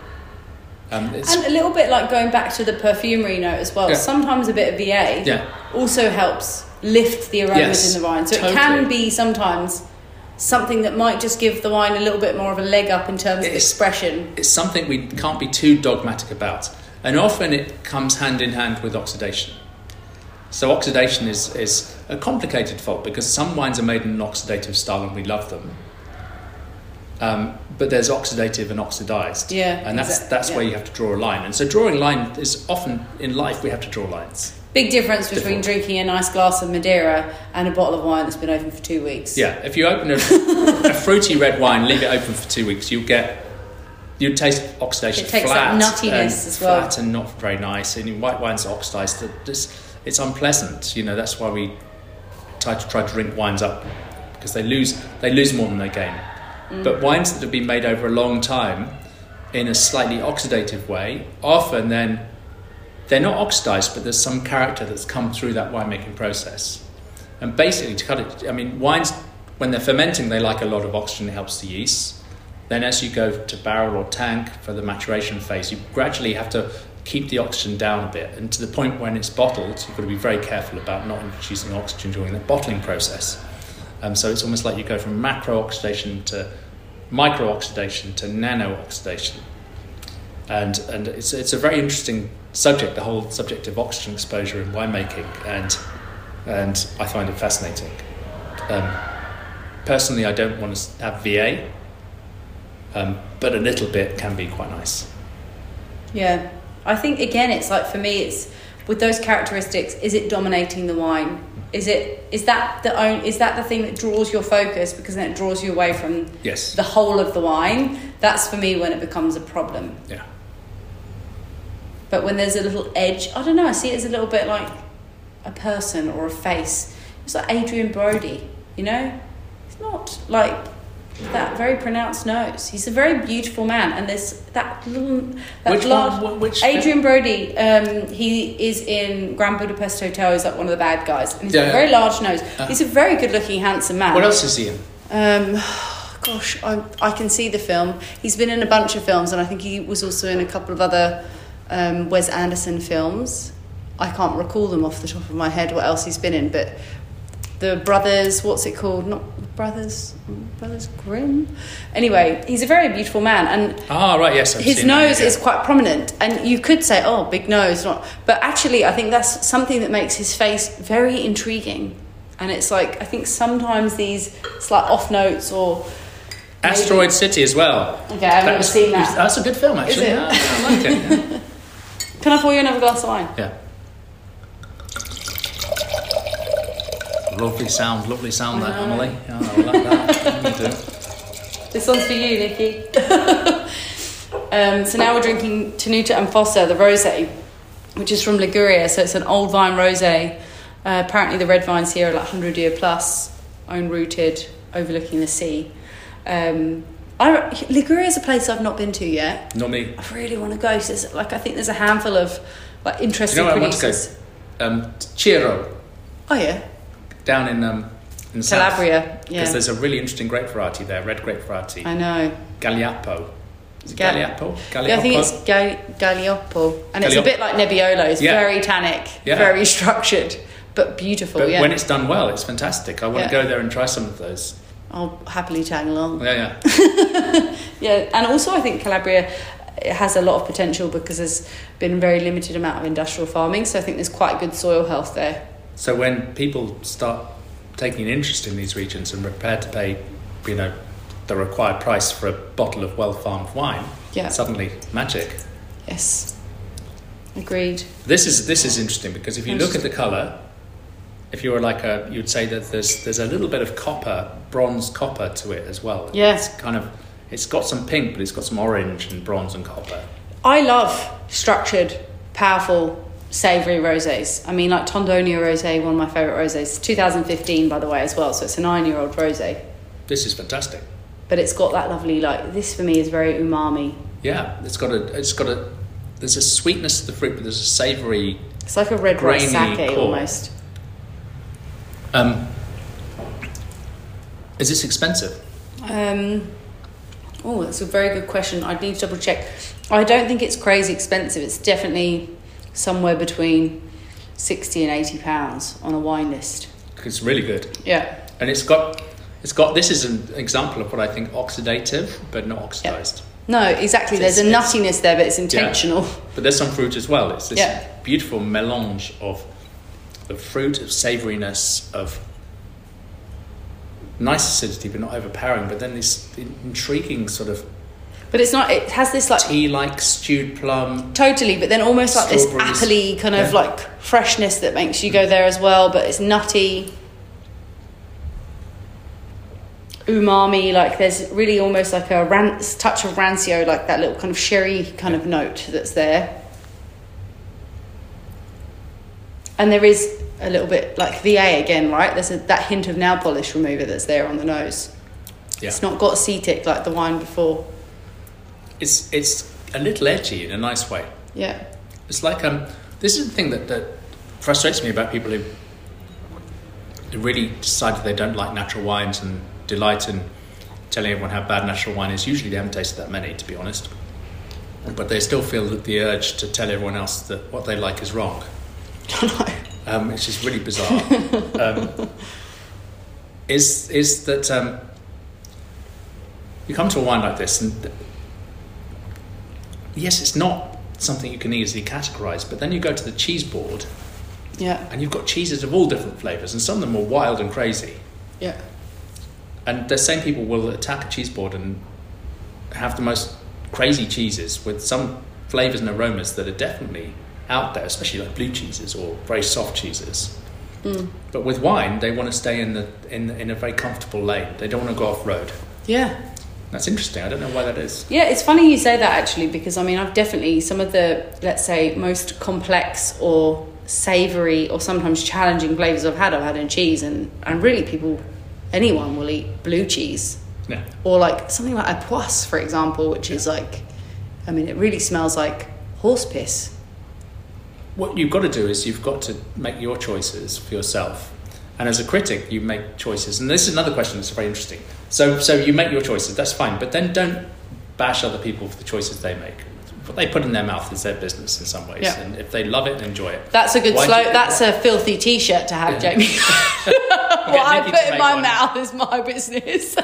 Um, it's, And a little bit like going back to the perfumery note as well. Yeah. Sometimes a bit of V A yeah. also helps lift the aromas Yes, in the wine. So totally. it can be sometimes something that might just give the wine a little bit more of a leg up in terms of It's- expression. It's something we can't be too dogmatic about. And often it comes hand in hand with oxidation. So oxidation is, is a complicated fault, because some wines are made in an oxidative style and we love them. Um, but there's oxidative and oxidized. Yeah, And that's exactly, that's yeah. where you have to draw a line. And so drawing line is often, in life, we have to draw lines. Big difference between Different. drinking a nice glass of Madeira and a bottle of wine that's been open for two weeks. Yeah, if you open a, a fruity red wine, leave it open for two weeks, you'll get, you'll taste oxidation It takes flat. that nuttiness and as well. Flat and not very nice. And in white wines are oxidized. that just- It's unpleasant. You know, that's why we try to try to drink wines up, because they lose they lose more than they gain. Mm. But wines that have been made over a long time in a slightly oxidative way, often then they're not oxidized, but there's some character that's come through that winemaking process. And basically, to cut it, I mean, wines, when they're fermenting, they like a lot of oxygen. It helps the yeast. Then as you go to barrel or tank for the maturation phase, you gradually have to keep the oxygen down a bit, and to the point when it's bottled, you've got to be very careful about not introducing oxygen during the bottling process. Um, so it's almost like you go from macro oxidation to micro oxidation to nano oxidation, and and it's it's a very interesting subject, the whole subject of oxygen exposure in winemaking, and and I find it fascinating. Um, personally, I don't want to have V A, um, but a little bit can be quite nice. Yeah, I think again, it's like for me, it's with those characteristics. Is it dominating the wine? Is it is that the own is that the thing that draws your focus, because then it draws you away from yes. the whole of the wine? That's for me when it becomes a problem. Yeah. But when there's a little edge, I don't know. I see it as a little bit like a person or a face. It's like Adrian Brody, you know. It's not like that very pronounced nose. He's a very beautiful man, and there's that little that which large, one? Which Adrian Brody. Um, he is in Grand Budapest Hotel. He's like one of the bad guys, and he's Yeah, got a very yeah. large nose. Uh, he's a very good-looking, handsome man. What else is he in? Um, gosh, I I can see the film. He's been in a bunch of films, and I think he was also in a couple of other um, Wes Anderson films. I can't recall them off the top of my head what else he's been in, but the brothers, what's it called? Not brothers, brothers Grimm. Anyway, he's a very beautiful man, and Ah, right, yes. I've his seen nose that, yeah. is quite prominent. And you could say, "Oh, big nose," not. But actually, I think that's something that makes his face very intriguing. And it's like I think sometimes these slight off notes or maybe- Asteroid City as well. Okay, I've never was- seen that. That's a good film, actually. it? Yeah, I like it. Yeah. Can I pour you another glass of wine? yeah. Lovely sound, lovely sound, I that know. Emily. Oh, I like that. You do. This one's for you, Nikki. um, so now we're drinking Tenuta and Fossa, the rosé, which is from Liguria. So it's an old vine rosé. Uh, apparently the red vines here are like one hundred year plus, own rooted, overlooking the sea. Um, I, Liguria is a place I've not been to yet. Not me. I really want to go. So there's, like I think there's a handful of like Do interesting you know where I want to producers. go? Um, Ciro, Oh yeah, down in um, in the south. Calabria. Because Yeah, there's a really interesting grape variety there, red grape variety. I know. Galliapo. Is it Gal- Galliapo? Galliapo? Yeah, I think it's Ga- Gaglioppo, and it's a Gaglioppo. bit like Nebbiolo. It's Yeah. very tannic, Yeah. very structured, but beautiful. But yeah, when it's done well, it's fantastic. I want Yeah. to go there and try some of those. I'll happily tag along. Yeah, yeah. Yeah, and also I think Calabria it has a lot of potential because there's been a very limited amount of industrial farming, so I think there's quite good soil health there. So when people start taking an interest in these regions and prepared to pay, you know, the required price for a bottle of well-farmed wine, Yeah. suddenly magic. Yes, agreed. This is this is interesting because if you look at the colour, if you were like a, you'd say that there's there's a little bit of copper, bronze copper to it as well. Yeah. It's kind of, it's got some pink, but it's got some orange and bronze and copper. I love structured, powerful, savoury rosés. I mean, like Tondonia Rosé, one of my favourite rosés. two thousand fifteen, by the way, as well. So it's a nine-year-old rosé, This is fantastic. but it's got that lovely like. This for me is very umami. Yeah, it's got a, it's got a, there's a sweetness to the fruit, but there's a savoury. It's like a red rice Grainy sake core. almost. Um, is this expensive? Um, oh, that's a very good question. I'd need to double check. I don't think it's crazy expensive. It's definitely somewhere between sixty and eighty pounds on a wine list. It's really good, Yeah. and it's got, it's got. This is an example of what I think oxidative, but not oxidized. No, exactly. It's- There's a it's- nuttiness there, but it's intentional. But there's some fruit as well. It's this Yeah. beautiful melange of of fruit, of savouriness, of nice acidity, but not overpowering. But then this intriguing sort of But it's not. It has this like tea-like stewed plum. totally, but then almost like this Strawberries. appley kind of Yeah. like freshness that makes you go there as well. But it's nutty, umami. Like there's really almost like a ran- touch of rancio, like that little kind of sherry kind of note that's there. And there is a little bit like V A again, right? There's a, that hint of nail polish remover that's there on the nose. Yeah. It's not got acetic like the wine before. It's it's a little edgy in a nice way. Yeah. It's like um. This is the thing that, that frustrates me about people who, who really decide that they don't like natural wines and delight in telling everyone how bad natural wine is. Usually they haven't tasted that many, to be honest. but they still feel the urge to tell everyone else that what they like is wrong. um, which is really bizarre. um, is is that um, you come to a wine like this, and yes, it's not something you can easily categorise, but then you go to the cheese board, yeah, and you've got cheeses of all different flavours, and some of them are wild and crazy. Yeah. And the same people will attack a cheese board and have the most crazy cheeses with some flavours and aromas that are definitely out there, especially like blue cheeses or very soft cheeses. Mm. But with wine, they want to stay in the in in a very comfortable lane. They don't want to go off road. Yeah. That's interesting. I don't know why that is. Yeah, it's funny you say that actually, because I mean, I've definitely some of the, let's say, most complex or savoury or sometimes challenging flavours I've had, I've had in cheese, and, and really people, anyone will eat blue cheese. Yeah. Or like something like a poisse, for example, which is like, I mean, it really smells like horse piss. What you've got to do is you've got to make your choices for yourself. And as a critic, you make choices. And this is another question that's very interesting. So so you make your choices, that's fine. But then don't bash other people for the choices they make. What they put in their mouth is their business in some ways. Yeah. And if they love it, enjoy it. That's a good slow. That's a filthy T-shirt to have, yeah. Jamie. What I put in my one. mouth is my business.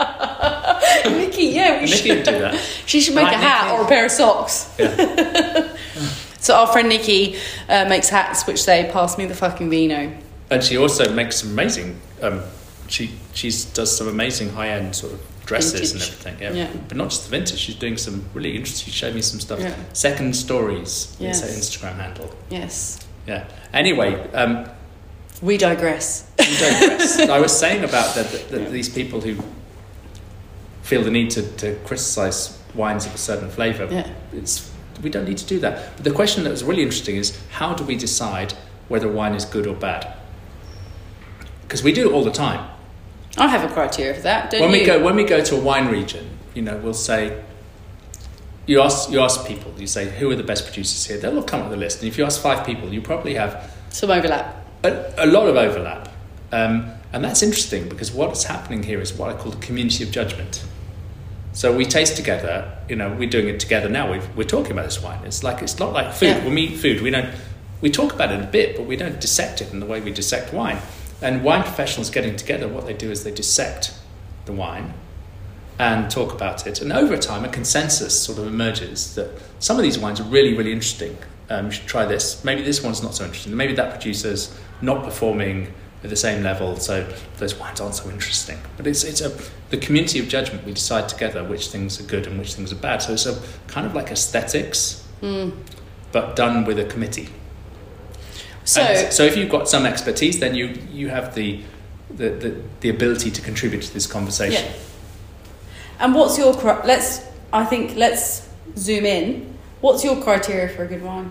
Nikki, yeah, we Nikki should. would do that. She should make right, a hat Nikki. Or a pair of socks. Yeah. So our friend Nikki uh, makes hats, which say "Pass me the fucking vino." And she also makes some amazing. Um, she she does some amazing high end sort of dresses vintage. And everything. Yeah. yeah. But not just the vintage. She's doing some really interesting. She showed me some stuff. Yeah. Second Stories. Yes. It's her Instagram handle. Yes. Yeah. Anyway. Um, we digress. We digress. I was saying about the, the, the, yeah. these people who feel the need to, to criticise wines of a certain flavour. Yeah. It's we don't need to do that. But the question that was really interesting is, how do we decide whether wine is good or bad? Because we do it all the time. I have a criteria for that, don't when you? we go when we go to a wine region, you know, we'll say, you ask you ask people, you say, who are the best producers here? They'll all come up with a list. And if you ask five people, you probably have some overlap. A, a lot of overlap. Um, and that's interesting, because what's happening here is what I call the community of judgment. So we taste together, you know, we're doing it together now. We've, we're talking about this wine. It's like it's not like food. Yeah. When we eat food, we don't we talk about it a bit, but we don't dissect it in the way we dissect wine. And wine professionals getting together, what they do is they dissect the wine and talk about it. And over time, a consensus sort of emerges that some of these wines are really, really interesting. Um, you should try this. Maybe this one's not so interesting. Maybe that producer's not performing at the same level, so those wines aren't so interesting. But it's it's a the community of judgment. We decide together which things are good and which things are bad. So it's a kind of like aesthetics, mm. but done with a committee. So, and so if you've got some expertise, then you you have the the, the, the ability to contribute to this conversation. Yeah. And what's your let's I think let's zoom in. What's your criteria for a good wine?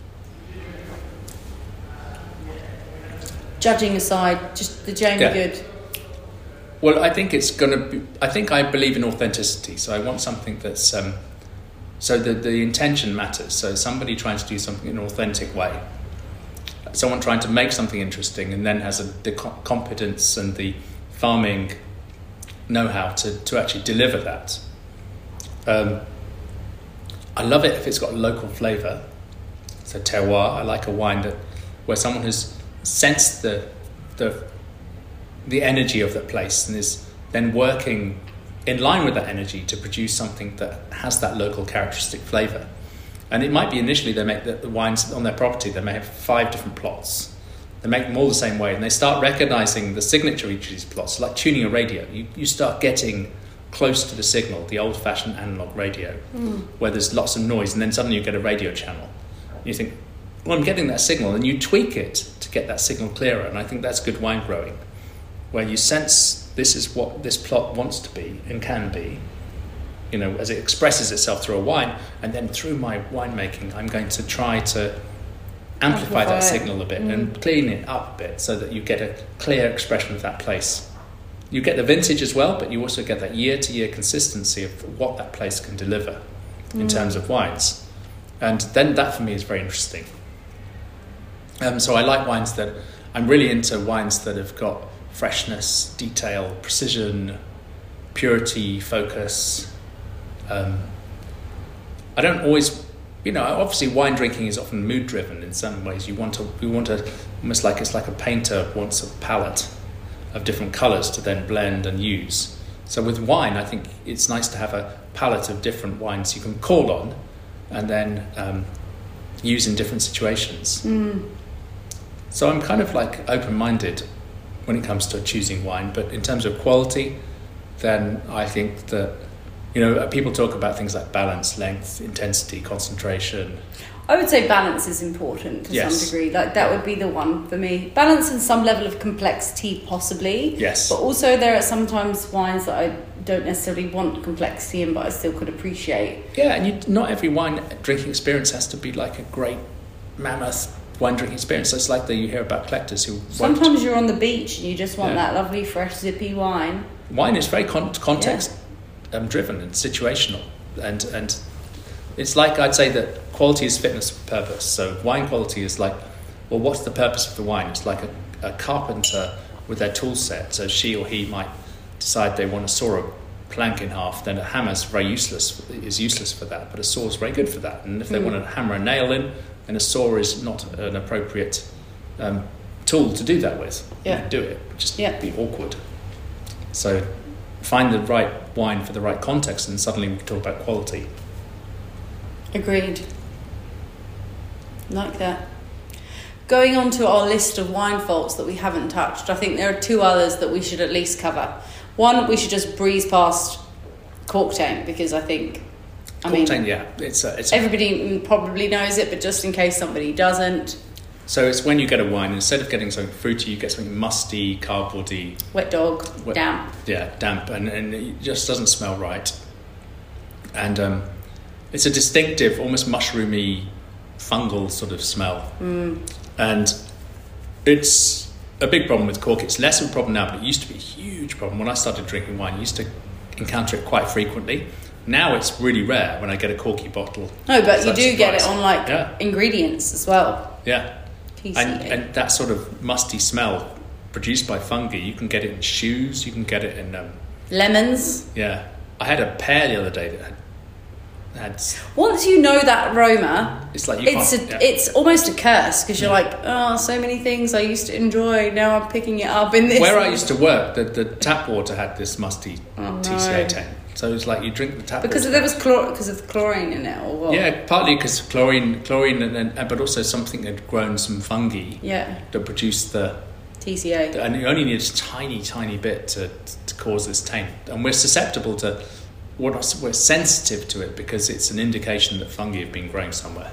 Judging aside, just the Jamie yeah. good. Well, I think it's going to be... I think I believe in authenticity, so I want something that's... Um, so the, the intention matters. So somebody trying to do something in an authentic way. Someone trying to make something interesting and then has a, the competence and the farming know-how to, to actually deliver that. Um, I love it if it's got local flavour. So terroir, I like a wine that where someone has sensed the the the energy of that place and is then working in line with that energy to produce something that has that local characteristic flavour. And it might be initially they make the, the wines on their property, they may have five different plots. They make them all the same way, and they start recognising the signature of each of these plots, like tuning a radio. You you start getting close to the signal, the old-fashioned analogue radio, mm. where there's lots of noise, and then suddenly you get a radio channel. You think, well, I'm getting that signal, and you tweak it to get that signal clearer, and I think that's good wine growing, where you sense this is what this plot wants to be and can be, you know, as it expresses itself through a wine, and then through my winemaking, I'm going to try to amplify, amplify that it. signal a bit mm. and clean it up a bit so that you get a clear expression of that place. You get the vintage as well, but you also get that year-to-year consistency of what that place can deliver mm. in terms of wines. And then that for me is very interesting. Um, so I like wines that... I'm really into wines that have got freshness, detail, precision, purity, focus. Um, I don't always, you know, obviously wine drinking is often mood driven in some ways. You want to, you want to, almost like it's like a painter wants a palette of different colours to then blend and use. So with wine, I think it's nice to have a palette of different wines you can call on and then um, use in different situations. Mm. So I'm kind of like open-minded when it comes to choosing wine, but in terms of quality, then I think that, you know, people talk about things like balance, length, intensity, concentration. I would say balance is important to Yes. some degree. Like that would be the one for me. Balance and some level of complexity, possibly. Yes. But also there are sometimes wines that I don't necessarily want complexity in, but I still could appreciate. Yeah, and you, not every wine drinking experience has to be like a great mammoth wine drinking experience. So it's like that you hear about collectors who Sometimes won't. you're on the beach and you just want Yeah. that lovely, fresh, zippy wine. Wine is very con- context um, driven and situational, and and it's like I'd say that quality is fitness for purpose. So wine quality is like, well, what's the purpose of the wine? It's like a, a carpenter with their tool set. So she or he might decide they want to saw a plank in half, then a hammer's very useless, is useless for that, but a saw is very good for that. And if they Mm. want to hammer a nail in, then a saw is not an appropriate um, tool to do that with. Yeah. You can do it, it would just Yeah. be awkward. So find the right wine for the right context, and suddenly we can talk about quality. Agreed. Like that. Going on to our list of wine faults that we haven't touched, I think there are two others that we should at least cover. One, we should just breeze past cork taint, because I think, I Cork mean, taint, yeah, it's a, it's a, everybody probably knows it, but just in case somebody doesn't, so it's when you get a wine, instead of getting something fruity, you get something musty, cardboardy, wet dog, Wet- damp. yeah, damp, and, and it just doesn't smell right. And um, it's a distinctive, almost mushroomy, fungal sort of smell. Mm. And it's a big problem with cork. It's less of a problem now, but it used to be a huge problem. When I started drinking wine, I used to encounter it quite frequently. Now it's really rare when I get a corky bottle. No, but It's you like do get it surprise. on like Yeah. ingredients as well. Yeah. T C A. And, and that sort of musty smell produced by fungi, you can get it in shoes, you can get it in, um, Lemons. yeah. I had a pear the other day that had, had Once you know that aroma, it's like you it's a, can't, yeah. it's almost a curse, because you're Yeah. like, oh, so many things I used to enjoy, now I'm picking it up in this. Where I used to work, the, the tap water had this musty Oh, T C A no. taint. So it's like you drink the tap Because water. there was chlor- because of the chlorine in it, or what? Yeah, partly because chlorine, chlorine, and, and but also something had grown some fungi Yeah, that produced the, T C A. and you only need a tiny, tiny bit to to cause this taint, and we're susceptible to, we're, not, we're sensitive to it because it's an indication that fungi have been growing somewhere.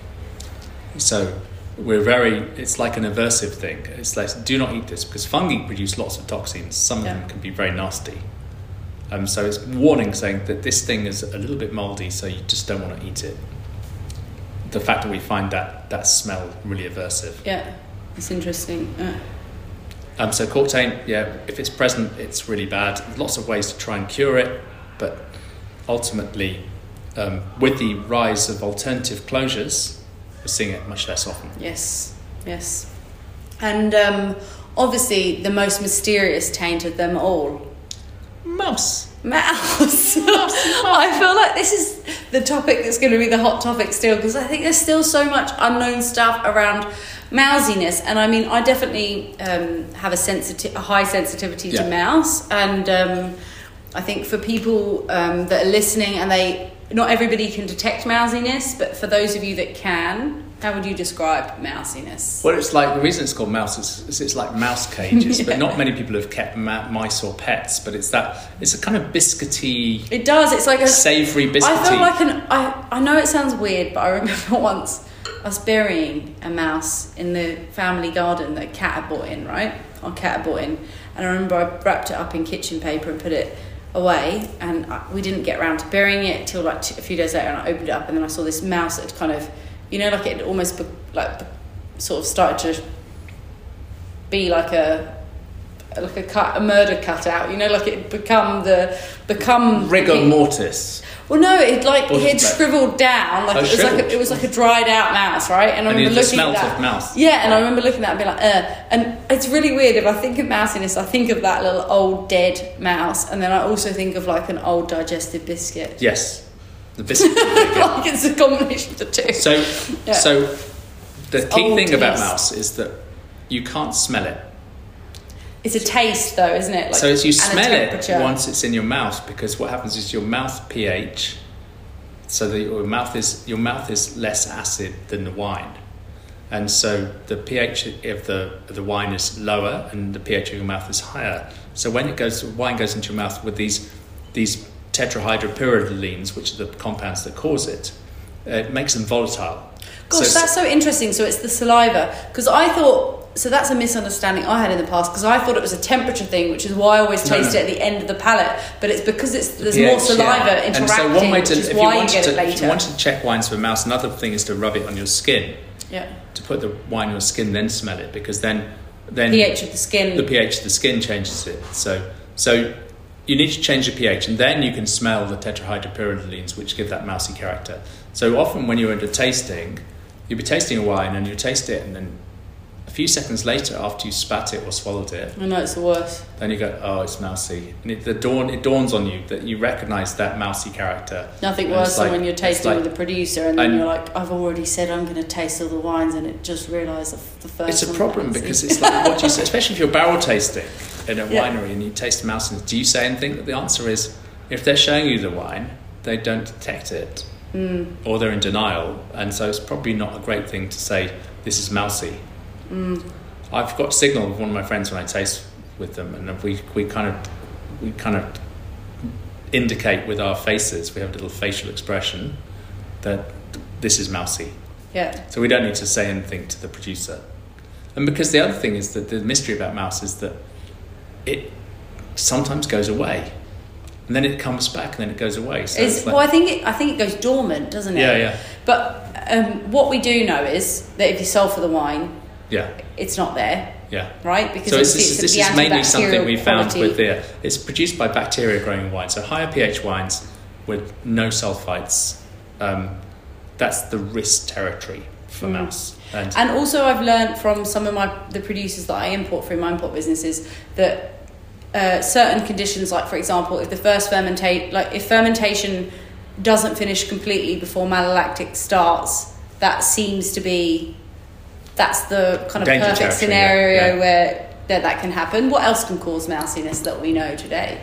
So we're very, it's like an aversive thing. It's like, do not eat this, because fungi produce lots of toxins. Some of Yeah. them can be very nasty. Um, so it's warning saying that this thing is a little bit mouldy, so you just don't want to eat it. The fact that we find that, that smell really aversive. Yeah, it's interesting. Uh, Um, so cork taint, yeah, if it's present, it's really bad. Lots of ways to try and cure it, but ultimately, um, with the rise of alternative closures, we're seeing it much less often. yes, yes. And um, obviously, the most mysterious taint of them all. Mouse. Mouse. I feel like this is the topic that's going to be the hot topic still, because I think there's still so much unknown stuff around mousiness, and I mean, I definitely um, have a sensitive, a high sensitivity Yeah. to mouse, and um, I think for people um, that are listening, and they, not everybody can detect mousiness, but for those of you that can, how would you describe mousiness? Well, it's like, the reason it's called mouse is, is it's like mouse cages, Yeah. but not many people have kept ma- mice or pets, but it's that, it's a kind of biscuity, It does. It's like a savoury biscuity. I feel like an. I, I know it sounds weird, but I remember once us burying a mouse in the family garden that a cat had brought in, right? Our cat had brought in. And I remember I wrapped it up in kitchen paper and put it away. And I, we didn't get around to burying it till like t- a few days later. And I opened it up, and then I saw this mouse that had kind of, you know, like it had almost be, like sort of started to be like a. Like a cut, a murder cutout, you know, like it had become the become Rigor mortis. Well, no, it like Or it had just like- shriveled down, like Oh, it was like a, shriveled. it was like a dried out mouse, right? And I And remember you just looking at smelt that. of mouse. Yeah, and I remember looking at that and being like, uh, and it's really weird. If I think of mousiness, I think of that little old dead mouse, and then I also think of like an old digestive biscuit. Yes. The biscuit can kick in. Like it's a combination of the two. So, Yeah. so the key old thing about taste. mouse is that you can't smell it. It's a taste, though, isn't it? Like, So as you and a smell it temperature. once it's in your mouth, because what happens is your mouth pH, so that your mouth is your mouth is less acid than the wine, and so the pH of the of the wine is lower, and the pH of your mouth is higher. So when it goes, wine goes into your mouth with these these tetrahydropyridines, which are the compounds that cause it, it makes them volatile. Gosh, so, that's so interesting. So it's the saliva. Because I thought, so that's a misunderstanding I had in the past, because I thought it was a temperature thing, which is why I always No, taste no. it at the end of the palate. But it's because it's there's pH, more saliva yeah. interacting, And so one way to, which is if you why you wanted get to, it if you later. wanted to check wines for mouse, another thing is to rub it on your skin. Yeah. To put the wine on your skin, then smell it, because then then pH of the skin. the pH of the skin changes it. So so you need to change the pH, and then you can smell the tetrahydropyridines, which give that mousy character. So often when you're into tasting, you'll be tasting a wine and you taste it, and then a few seconds later, after you spat it or swallowed it, I know it's the worst. then you go, oh, it's mousy. And it, the dawn, it dawns on you that you recognise that mousy character. Nothing And worse it's than like- when you're it's tasting like- with the producer and then and- you're like, I've already said I'm going to taste all the wines, and it just realised the, the first It's a one's problem mousy. because it's like what you say, especially if you're barrel tasting in a Yeah. winery and you taste mouse. Do you say anything? The answer is, if they're showing you the wine, they don't detect it, Mm. or they're in denial, and so it's probably not a great thing to say this is mousy. Mm. I've got signal with one of my friends when I taste with them, and we we kind of we kind of indicate with our faces. We have a little facial expression that this is mousy. Yeah. So we don't need to say anything to the producer. And because the other thing is that the mystery about mouse is that it sometimes goes away, and then it comes back, and then it goes away. So It's, it's like, well, I think it, I think it goes dormant, doesn't it? Yeah, yeah. But um, what we do know is that if you sulphur the wine, yeah, it's not there, yeah. right? Because So this obviously is, it's this the is mainly something we antibacterial found quality. with the. It's produced by bacteria growing in wine. So higher pH wines with no sulfites, um, that's the risk territory for Mm. mouse. And, And also, I've learned from some of my the producers that I import through my import businesses that uh, certain conditions, like for example, if the first fermentate, like if fermentation doesn't finish completely before malolactic starts, that seems to be that's the kind of Danger perfect territory, scenario yeah, yeah. where that that can happen. What else can cause mousiness that we know today?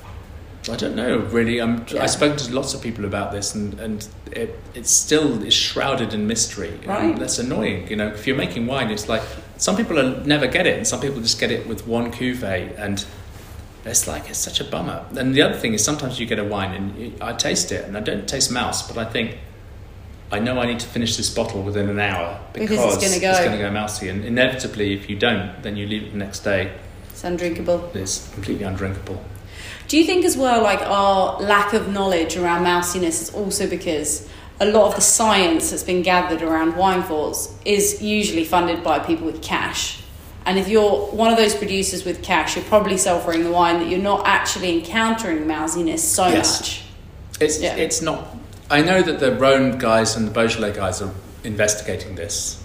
I don't know, really. I'm, Yeah. I spoke to lots of people about this, and, and it, it still is shrouded in mystery. Right. And that's annoying. You know, if you're making wine, it's like some people are, never get it, and some people just get it with one cuvee, and it's like it's such a bummer. And the other thing is sometimes you get a wine, and you, I taste it, and I don't taste mouse, but I think I know I need to finish this bottle within an hour because, Because it's gonna go. it's going to go mousy, and inevitably, if you don't, then you leave it the next day. It's undrinkable. It's completely undrinkable. Do you think as well, like our lack of knowledge around mousiness is also because a lot of the science that's been gathered around wine vaults is usually funded by people with cash? And if you're one of those producers with cash, you're probably sulfuring the wine that you're not actually encountering mousiness so Yes. much. It's Yeah. it's not. I know that the Rhone guys and the Beaujolais guys are investigating this,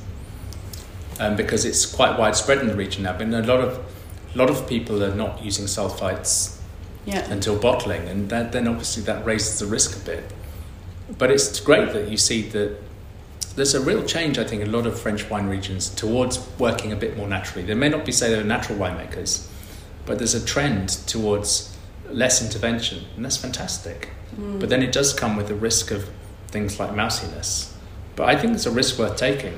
um, because it's quite widespread in the region now. But a lot of a lot of people are not using sulfites Yeah. until bottling, and that, then obviously that raises the risk a bit. But it's great that you see that there's a real change, I think, in a lot of French wine regions towards working a bit more naturally. They may not be, say, they're natural winemakers, but there's a trend towards less intervention, and that's fantastic. Mm. But then it does come with the risk of things like mousiness. But I think it's a risk worth taking.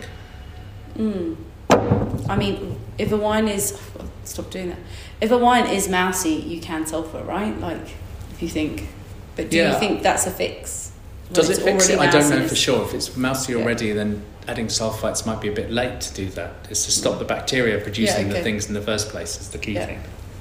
Mm. I mean, if a wine is... Stop doing that. If a wine is mousy, you can sulphur, right? Like, if you think... But do Yeah. you think that's a fix? when Does it it's fix it? already I don't know mousiness? for sure. If it's mousy Yeah. already, then adding sulfites might be a bit late to do that. It's to stop the bacteria producing Yeah, okay. the things in the first place is the key Yeah. thing.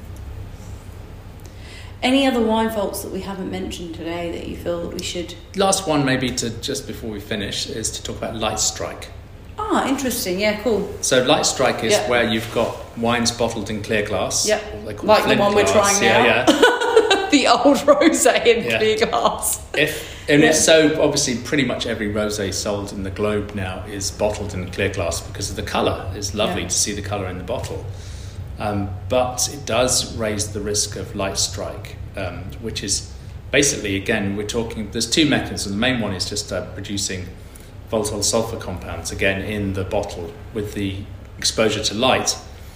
Any other wine faults that we haven't mentioned today that you feel that we should... Last one, maybe to just before we finish, is to talk about light strike. Ah, interesting. Yeah, cool. So light strike is Yeah. where you've got wines bottled in clear glass. Yeah. or they call Like the flint one we're glass. trying yeah, now. Yeah, The old rosé in Yeah. clear glass. If and Yeah. it's so obviously pretty much every rosé sold in the globe now is bottled in clear glass because of the colour. It's lovely Yeah. to see the colour in the bottle, um, but it does raise the risk of light strike, um, which is basically, again, we're talking, there's two mechanisms. The main one is just uh, producing volatile sulfur compounds, again, in the bottle with the exposure to light.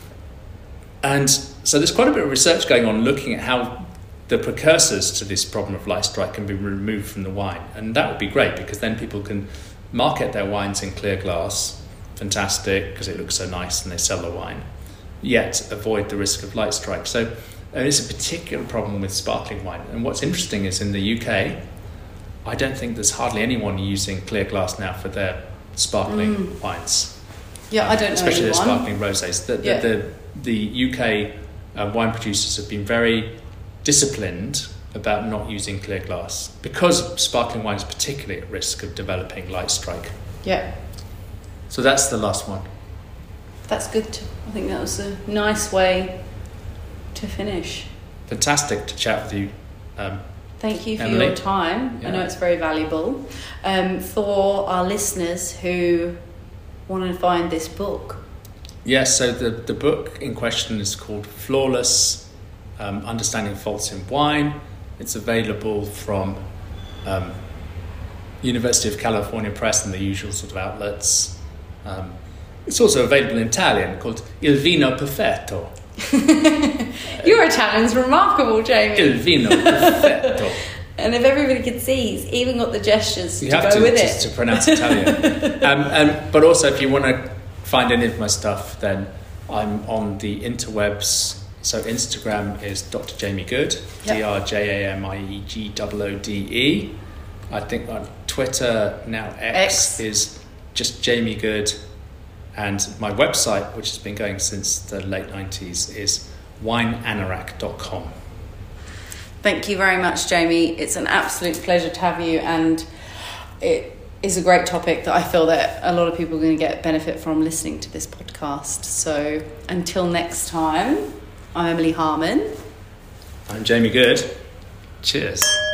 And so there's quite a bit of research going on looking at how the precursors to this problem of light strike can be removed from the wine. And that would be great, because then people can market their wines in clear glass, fantastic, because it looks so nice and they sell the wine, yet avoid the risk of light strike. So uh, it's a particular problem with sparkling wine. And what's interesting is in the U K, I don't think there's hardly anyone using clear glass now for their sparkling Mm. wines. Yeah, I don't know Especially their anyone. sparkling rosés. The, the, Yeah. the, the U K uh, wine producers have been very disciplined about not using clear glass, because sparkling wine is particularly at risk of developing light strike. Yeah, So that's the last one. that's good. To, I think that was a nice way to finish. Fantastic to chat with you. Um, Thank you for Emily? your time. Yeah. I know it's very valuable. Um, for our listeners who want to find this book, yes, so the, the book in question is called Flawless um, Understanding Faults in Wine. It's available from um, University of California Press and the usual sort of outlets. Um, it's also available in Italian, called Il Vino Perfetto. your Italian's remarkable, Jamie. Il Vino Perfetto. And if everybody could see, he's even got the gestures You to have go to, with just it. to pronounce Italian. um, and, but also, if you want to find any of my stuff, then I'm on the interwebs. So Instagram is Doctor Jamie Good, Yep. D R J A M I E G O O D E. I think on Twitter now X, X. is just Jamie Good. And my website, which has been going since the late nineties, is wine anorak dot com. Thank you very much, Jamie. It's an absolute pleasure to have you, and it is a great topic that I feel that a lot of people are going to get benefit from listening to this podcast. So until next time, I'm Emily Harmon. I'm Jamie Good. Cheers.